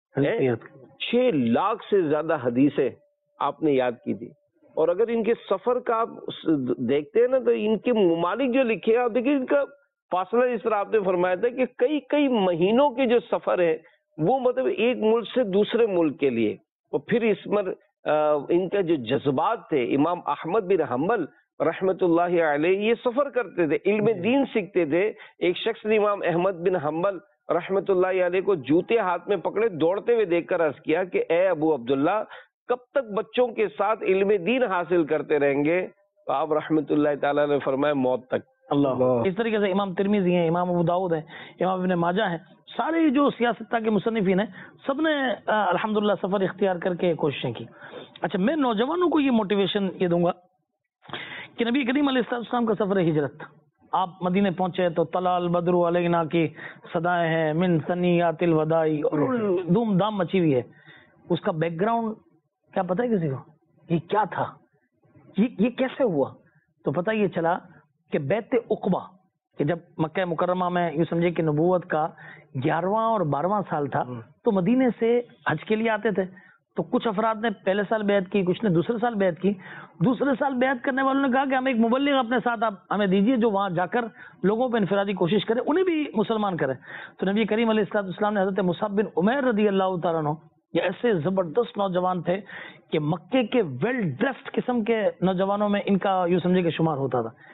چھ لاکھ سے زیادہ حدیثیں آپ نے یاد کی تھی. اور اگر ان کے سفر کا آپ دیکھتے ہیں نا تو ان کے ممالک جو لکھے آپ دیکھیں, ان کا فاصلہ اس طرح آپ نے فرمایا تھا کہ کئی کئی مہینوں کے جو سفر ہے وہ مطلب ایک ملک سے دوسرے ملک کے لیے. اور پھر اس میں ان کا جو جذبات تھے, امام احمد بن حنبل رحمت اللہ علیہ یہ سفر کرتے تھے, علم دین سیکھتے تھے. ایک شخص نے امام احمد بن حنبل رحمت اللہ علیہ کو جوتے ہاتھ میں پکڑے دوڑتے ہوئے دیکھ کر عرض کیا کہ اے ابو عبداللہ, کب تک بچوں کے ساتھ علم دین حاصل کرتے رہیں گے؟ تو آپ رحمت اللہ تعالیٰ نے فرمایا موت تک. اللہ. اس طریقے سے امام ترمذی ہیں, امام ابو داؤد ہیں, امام ابن ماجہ ہیں, سارے جو سیاست کے مصنفین ہیں سب نے الحمدللہ سفر اختیار کر کے کوششیں کی. اچھا, میں نوجوانوں کو یہ موٹیویشن یہ دوں گا کہ نبی کریم علیہ السلام کا سفر ہجرت, آپ مدینے پہنچے تو طلع البدر علینا کی صدائیں ہیں, من ثنیات الوداع, اور دھوم دھام مچی ہوئی ہے. اس کا بیک گراؤنڈ کیا پتہ ہے کسی کو؟ یہ کیا تھا, یہ یہ کیسے ہوا؟ تو پتہ یہ چلا کہ بیت عقبہ, کہ جب مکہ مکرمہ میں یوں سمجھے کہ نبوت کا گیارہواں اور بارہواں سال تھا, تو مدینے سے حج کے لیے آتے تھے. تو کچھ افراد نے پہلے سال بیعت کی, کچھ نے دوسرے سال بیعت کی. دوسرے سال بیعت کرنے والوں نے کہا کہ ہمیں ایک مبلغ اپنے ساتھ آپ ہمیں دیجیے جو وہاں جا کر لوگوں پہ انفرادی کوشش کرے, انہیں بھی مسلمان کرے. تو نبی کریم علیہ السلام نے حضرت مصعب بن عمیر رضی اللہ تعالیٰ عنہ, یہ ایسے زبردست نوجوان تھے کہ مکے کے ویل ڈریسڈ قسم کے نوجوانوں میں ان کا یوں سمجھے کہ شمار ہوتا تھا.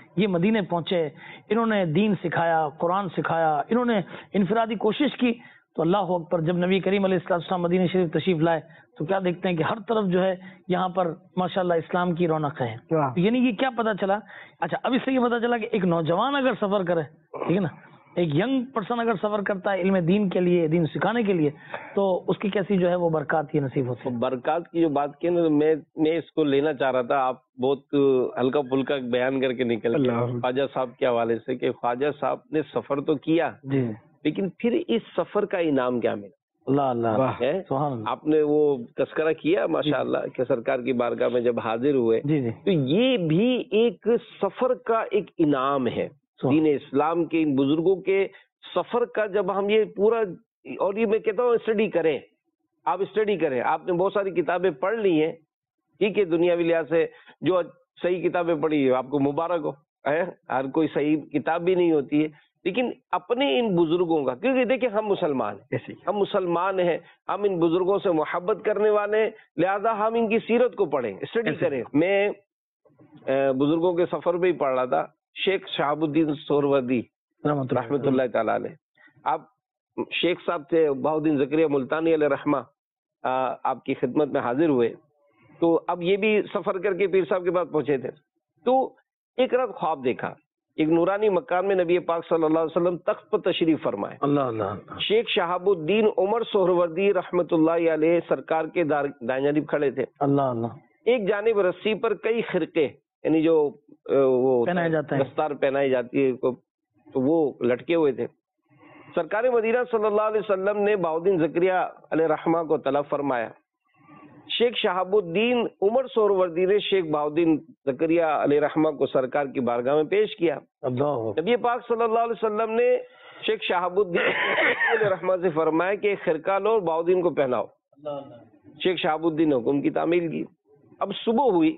یہ مدینے پہنچے، انہوں نے دین سکھایا، قرآن سکھایا، انہوں نے انفرادی کوشش کی، تو اللہ اکبر جب نبی کریم علیہ السلام مدینہ شریف تشریف لائے تو کیا دیکھتے ہیں کہ ہر طرف جو ہے یہاں پر ماشاءاللہ اسلام کی رونق ہے. یعنی یہ کیا پتا چلا؟ اچھا اب اس سے یہ پتا چلا کہ ایک نوجوان اگر سفر کرے، ٹھیک ہے نا، ایک ینگ پرسن اگر سفر کرتا ہے علم دین کے لیے، دین سکھانے کے لیے، تو اس کی کیسی جو ہے وہ برکات یہ نصیب ہوتی ہے. برکات کی جو بات کی نا، میں میں اس کو لینا چاہ رہا تھا، آپ بہت ہلکا پھلکا بیان کر کے نکل گئے خواجہ صاحب کے حوالے سے کہ خواجہ صاحب نے سفر تو کیا جی، لیکن پھر اس سفر کا انعام کیا ملا. اللہ اللہ ہے سبحان اللہ. آپ نے وہ تذکرہ کیا ماشاءاللہ کہ سرکار کی بارگاہ میں جب حاضر ہوئے، جی جی تو یہ بھی ایک سفر کا ایک انعام ہے دین اسلام کے. ان بزرگوں کے سفر کا جب ہم یہ پورا، اور یہ میں کہتا ہوں اسٹڈی کریں، آپ اسٹڈی کریں. آپ نے بہت ساری کتابیں پڑھ لی ہیں، ٹھیک ہے، دنیاوی لحاظ سے جو صحیح کتابیں پڑھی ہے آپ کو مبارک ہو، ہر کوئی صحیح کتاب بھی نہیں ہوتی ہے، لیکن اپنے ان بزرگوں کا، کیونکہ دیکھیں ہم مسلمان ہیں، ہم مسلمان ہیں، ہم ان بزرگوں سے محبت کرنے والے ہیں، لہذا ہم ان کی سیرت کو پڑھیں، اسٹڈی کریں. میں بزرگوں کے سفر میں ہی پڑھ رہا تھا. شیخ شہاب الدین سہروردی رحمۃ اللہ تعالیٰ علیہ، آپ شیخ صاحب تھے، بہاؤالدین زکریا ملتانی علیہ رحمہ آپ کی خدمت میں حاضر ہوئے. تو اب یہ بھی سفر کر کے پیر صاحب کے پاس پہنچے تھے. تو ایک رات خواب دیکھا، ایک نورانی مکان میں نبی پاک صلی اللہ علیہ وسلم تخت پر تشریف فرمائے. اللہ اللہ. شیخ شہاب الدین عمر سہروردی رحمۃ اللہ علیہ سرکار کے دائیں جانب کھڑے تھے. اللہ اللہ. ایک جانب رسی پر کئی خرقے، یعنی جو وہ پہنائے جاتے ہیں، دستار پہنائی جاتی ہے، تو وہ لٹکے ہوئے تھے. سرکار مدینہ صلی اللہ علیہ وسلم نے بہاؤالدین زکریا علیہ رحمہ کو طلب فرمایا. شیخ شہاب الدین عمر سہروردی نے شیخ بہاؤالدین زکریا علیہ رحمہ کو سرکار کی بارگاہ میں پیش کیا. نبی پاک صلی اللہ علیہ وسلم نے شیخ شہاب الدین علیہ رحمہ سے فرمایا کہ ایک خرقہ لو اور بہاؤالدین کو پہناؤ. شیخ شہاب الدین نے حکم کی تعمیل کی. اب صبح ہوئی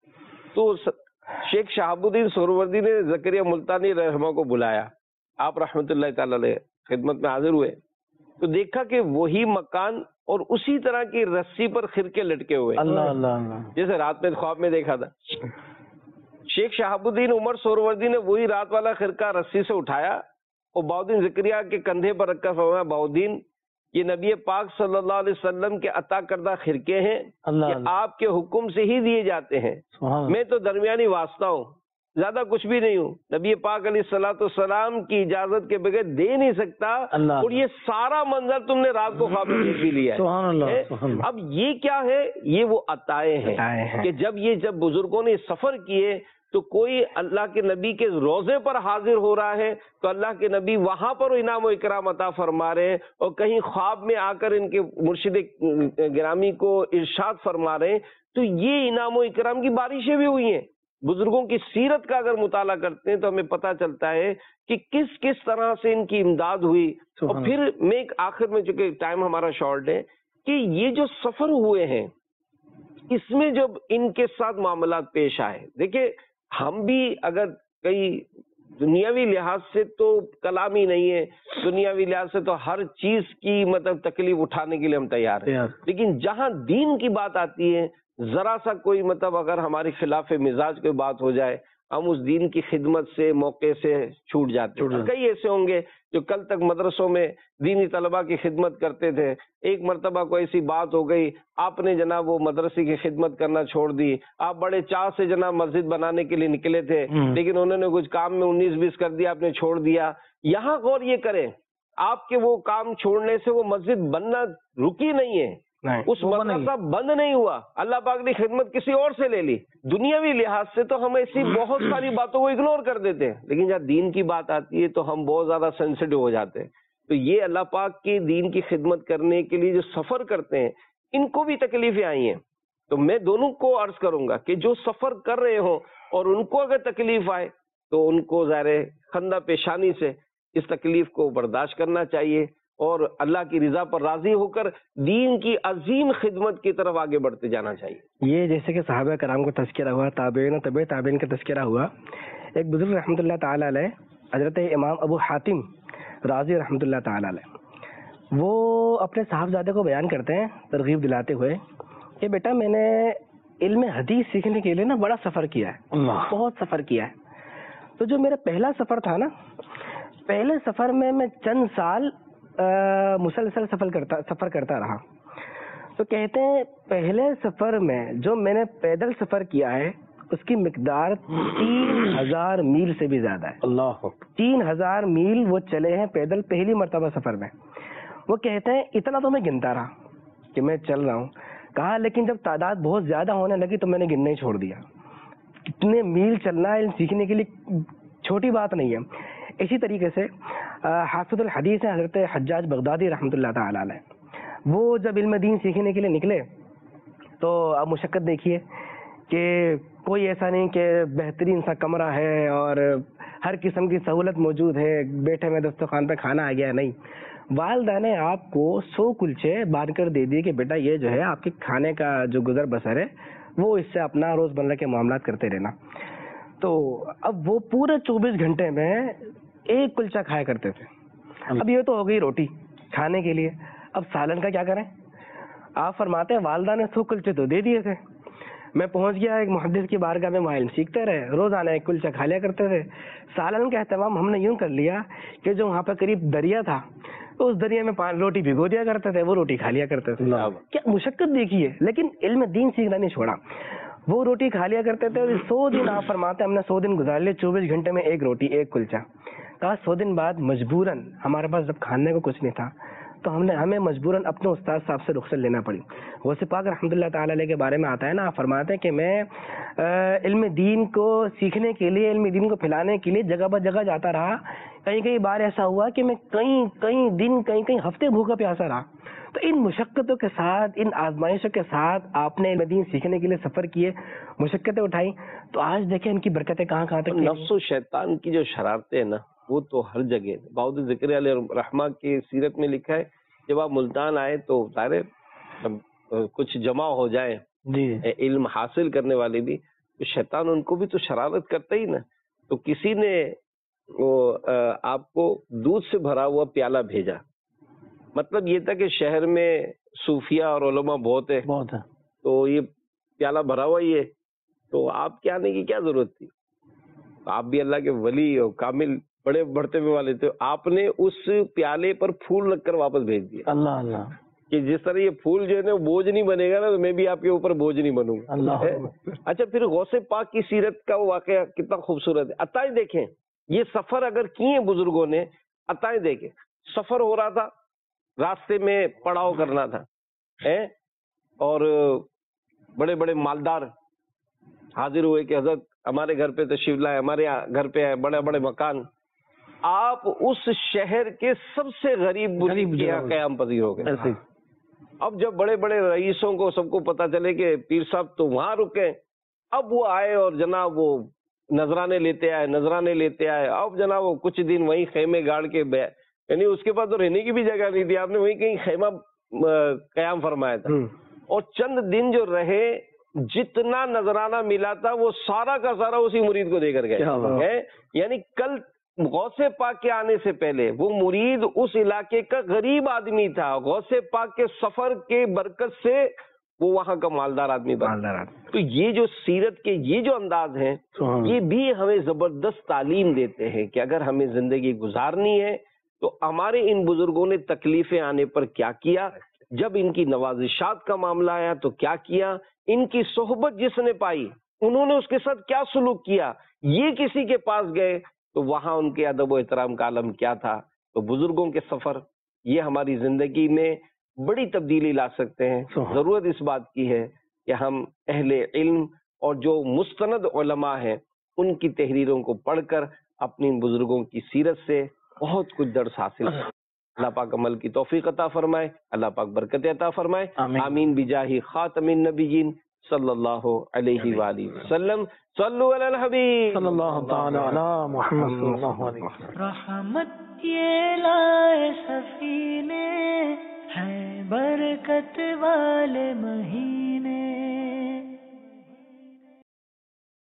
تو شیخ شہاب الدین سہروردی نے زکریا ملتانی رحمہ کو بلایا. آپ رحمۃ اللہ تعالی علیہ خدمت میں حاضر ہوئے تو دیکھا کہ وہی مکان اور اسی طرح کی رسی پر خرقے لٹکے ہوئے، اللہ اللہ، جیسے رات میں خواب میں دیکھا تھا. شیخ شہاب الدین عمر سہروردی نے وہی رات والا خرقہ رسی سے اٹھایا اور بہاؤالدین زکریا کے کندھے پر رکھ کر فرمایا، بہاؤالدین یہ نبی پاک صلی اللہ علیہ وسلم کے عطا کردہ خرقے ہیں، یہ آپ کے حکم سے ہی دیے جاتے ہیں. میں تو درمیانی واسطہ ہوں، زیادہ کچھ بھی نہیں ہوں، نبی پاک علیہ الصلوۃ والسلام کی اجازت کے بغیر دے نہیں سکتا، اور یہ سارا منظر تم نے رات کو خواب میں دیکھ بھی لیا ہے. اب یہ کیا ہے؟ یہ وہ عطائے ہیں کہ جب یہ جب بزرگوں نے سفر کیے تو کوئی اللہ کے نبی کے روضے پر حاضر ہو رہا ہے تو اللہ کے نبی وہاں پر انعام و اکرام عطا فرما رہے ہیں، اور کہیں خواب میں آ کر ان کے مرشد گرامی کو ارشاد فرما رہے ہیں. تو یہ انعام و اکرام کی بارشیں بھی ہوئی ہیں. بزرگوں کی سیرت کا اگر مطالعہ کرتے ہیں تو ہمیں پتہ چلتا ہے کہ کس کس طرح سے ان کی امداد ہوئی. اور پھر میں ایک آخر میں، چونکہ ٹائم ہمارا شارٹ ہے، کہ یہ جو سفر ہوئے ہیں اس میں جب ان کے ساتھ معاملات پیش آئے، دیکھیں ہم بھی اگر کئی دنیاوی لحاظ سے تو کلام ہی نہیں ہے، دنیاوی لحاظ سے تو ہر چیز کی مطلب تکلیف اٹھانے کے لیے ہم تیار ہیں، لیکن جہاں دین کی بات آتی ہے ذرا سا کوئی مطلب اگر ہماری خلاف مزاج کوئی بات ہو جائے ہم اس دین کی خدمت سے موقع سے چھوٹ جاتے ہیں. کئی ایسے ہوں گے جو کل تک مدرسوں میں دینی طلبہ کی خدمت کرتے تھے، ایک مرتبہ کوئی ایسی بات ہو گئی آپ نے جناب وہ مدرسے کی خدمت کرنا چھوڑ دی. آپ بڑے چاہ سے جناب مسجد بنانے کے لیے نکلے تھے لیکن انہوں نے کچھ کام میں انیس بیس کر دیا، آپ نے چھوڑ دیا. یہاں غور یہ کریں آپ کے وہ کام چھوڑنے سے وہ مسجد بننا رکی نہیں ہے، اس مدرسہ بند نہیں ہوا، اللہ پاک نے خدمت کسی اور سے لے لی. دنیاوی لحاظ سے تو ہم ایسی بہت ساری باتوں کو اگنور کر دیتے ہیں، لیکن جب دین کی بات آتی ہے تو ہم بہت زیادہ سینسیٹیو ہو جاتے ہیں. تو یہ اللہ پاک کے دین کی خدمت کرنے کے لیے جو سفر کرتے ہیں ان کو بھی تکلیفیں آئی ہیں. تو میں دونوں کو عرض کروں گا کہ جو سفر کر رہے ہوں اور ان کو اگر تکلیف آئے تو ان کو ظاہر خندہ پیشانی سے اس تکلیف کو برداشت کرنا چاہیے اور اللہ کی رضا پر راضی ہو کر دین کی عظیم خدمت کی طرف آگے بڑھتے جانا چاہیے. یہ جیسے کہ صحابہ کرام کا تذکرہ ہوا، تابعین و تبع تابعین کا تذکرہ ہوا، ایک بزرگ رحمۃ اللہ تعالی علیہ حضرت امام ابو حاتم رازی رحمۃ اللہ تعالی علیہ، وہ اپنے صاحبزادے کو بیان کرتے ہیں ترغیب دلاتے ہوئے کہ بیٹا میں نے علم حدیث سیکھنے کے لیے نا بڑا سفر کیا ہے، بہت سفر کیا ہے. تو جو میرا پہلا سفر تھا نا، پہلے سفر میں میں چند سال مسلسل سفر کرتا سفر کرتا رہا. تو کہتے ہیں پہلے سفر میں جو میں نے پیدل سفر کیا ہے اس کی مقدار تین ہزار میل سے بھی زیادہ ہے. اللہ، تین ہزار میل وہ چلے ہیں پیدل پہلی مرتبہ سفر میں. وہ کہتے ہیں اتنا تو میں گنتا رہا کہ میں چل رہا ہوں. کہا لیکن جب تعداد بہت زیادہ ہونے لگی تو میں نے گننا ہی چھوڑ دیا. کتنے میل چلنا علم سیکھنے کے لیے چھوٹی بات نہیں ہے. اسی طریقے سے حافظ الحدیث ہیں حضرت حجاج بغدادی رحمۃ اللہ تعالی علیہ. وہ جب علم دین سیکھنے کے لیے نکلے تو اب مشقت دیکھیے کہ کوئی ایسا نہیں کہ بہترین سا کمرہ ہے اور ہر قسم کی سہولت موجود ہے، بیٹھے میں دسترخوان پہ کھانا آ گیا. نہیں، والدہ نے آپ کو سو کلچے باندھ کر دے دیے کہ بیٹا یہ جو ہے آپ کے کھانے کا جو گزر بسر ہے وہ اس سے اپنا روز مرہ کے معاملات کرتے رہنا. تو اب وہ پورے چوبیس گھنٹے میں ایک کلچا کھایا کرتے تھے. اب یہ تو ہو گئی روٹی کھانے کے لیے، اب سالن کا کیا کریں؟ آپ فرماتے ہیں والدہ نے سو کلچے تو دے دیے تھے، میں پہنچ گیا ایک محدث کی بارگاہ میں، علم سیکھتے رہے، روزانہ ایک کلچا کھا لیا کرتے تھے. سالن کا اہتمام ہم نے یوں کر لیا کہ جو وہاں پہ قریب دریا تھا تو اس دریا میں پانی روٹی بھگو دیا کرتے تھے، وہ روٹی کھا لیا کرتے تھے. کیا مشقت دیکھیے، لیکن علم دین سیکھنا نہیں چھوڑا. وہ روٹی کھا لیا کرتے تھے. سو دن آپ فرماتے ہم نے سو دن گزار لیے، چوبیس گھنٹے میں ایک روٹی ایک کلچا. کہا سو دن بعد مجبوراً ہمارے پاس جب کھانے کو کچھ نہیں تھا تو ہم نے ہمیں مجبوراً اپنے استاد صاحب سے رخصت لینا پڑی. غوث پاک رحمۃ اللہ تعالی علیہ کے بارے میں آتا ہے نا، فرماتے ہیں کہ میں علم دین کو سیکھنے کے لیے، علم دین کو پھیلانے کے لیے جگہ بہ جگہ جاتا رہا. کئی کئی بار ایسا ہوا کہ میں کئی کئی دن کئی کئی ہفتے بھوکا پیاسا رہا. تو ان مشقتوں کے ساتھ، ان آزمائشوں کے ساتھ آپ نے علم دین سیکھنے کے لیے سفر کیے، مشقتیں اٹھائی، تو آج دیکھیں ان کی برکتیں کہاں کہاں تک. نفس و شیطان کی جو شرارتیں ہیں نا وہ تو ہر جگہ. باؤد ذکر علیہ رحمہ کی سیرت میں لکھا ہے جب آپ ملتان آئے تو ظاہر کچھ جمع ہو جائیں جی علم حاصل کرنے والے بھی، تو شیطان ان کو بھی تو شرارت کرتا ہی نا. تو کسی نے وہ آپ کو دودھ سے بھرا ہوا پیالہ بھیجا، مطلب یہ تھا کہ شہر میں صوفیہ اور علماء بہت ہے بہت ہے، تو یہ پیالہ بھرا ہوا ہی ہے، تو آپ کے آنے کی کیا ضرورت تھی؟ آپ بھی اللہ کے ولی اور کامل بڑے بڑھتے ہوئے والے تھے. آپ نے اس پیالے پر پھول رکھ کر واپس بھیج دیا. اللہ اللہ، کہ جس طرح یہ پھول جو ہے نا بوجھ نہیں بنے گا نا، تو میں بھی آپ کے اوپر بوجھ نہیں بنوں گا. اللہ. اچھا پھر غوث پاک کی سیرت کا واقعہ کتنا خوبصورت ہے. عطائیں دیکھیں، یہ سفر اگر کیے بزرگوں نے، عطائیں دیکھیں. سفر ہو رہا تھا، راستے میں پڑاؤ کرنا تھا اور بڑے بڑے مالدار حاضر ہوئے کہ حضرت ہمارے گھر پہ تشریف لائے، ہمارے گھر پہ آئے، بڑے بڑے مکان. آپ اس شہر کے سب سے غریب غریب کے یہاں قیام پذیر ہو گئے. اب جب بڑے بڑے رئیسوں کو سب کو پتا چلے کہ پیر صاحب تو وہاں رکے، اب وہ آئے اور جناب وہ نذرانے لیتے آئے نذرانے لیتے آئے. اب جناب وہ کچھ دن وہیں خیمے گاڑ کے، یعنی اس کے پاس تو رہنے کی بھی جگہ نہیں تھی، آپ نے وہیں کہیں خیمہ قیام فرمایا تھا. اور چند دن جو رہے، جتنا نذرانہ ملا تھا وہ سارا کا سارا اسی مرید کو دے کر گئے. یعنی کل غوث پاک کے آنے سے پہلے وہ مرید اس علاقے کا غریب آدمی تھا، غوث پاک کے سفر کے برکت سے وہ وہاں کا مالدار آدمی بنا. تو یہ جو سیرت کے یہ جو انداز ہیں یہ بھی ہمیں زبردست تعلیم دیتے ہیں کہ اگر ہمیں زندگی گزارنی ہے تو ہمارے ان بزرگوں نے تکلیفیں آنے پر کیا کیا، جب ان کی نوازشات کا معاملہ آیا تو کیا کیا، ان کی صحبت جس نے پائی انہوں نے اس کے ساتھ کیا سلوک کیا، یہ کسی کے پاس گئے تو وہاں ان کے ادب و احترام کا عالم کیا تھا. تو بزرگوں کے سفر یہ ہماری زندگی میں بڑی تبدیلی لا سکتے ہیں. ضرورت اس بات کی ہے کہ ہم اہل علم اور جو مستند علماء ہیں ان کی تحریروں کو پڑھ کر اپنی بزرگوں کی سیرت سے بہت کچھ درس حاصل کریں. اللہ پاک عمل کی توفیق عطا فرمائے، اللہ پاک برکت عطا فرمائے. آمین بجاہ خاتم النبیین صلی اللہ علیہ وآلہ وسلم. صلو علی الحبیب صلی اللہ تعالی علی محمد صلی اللہ علیہ وسلم. رحمت یہ لائے سفینے ہیں برکت والے مہینے.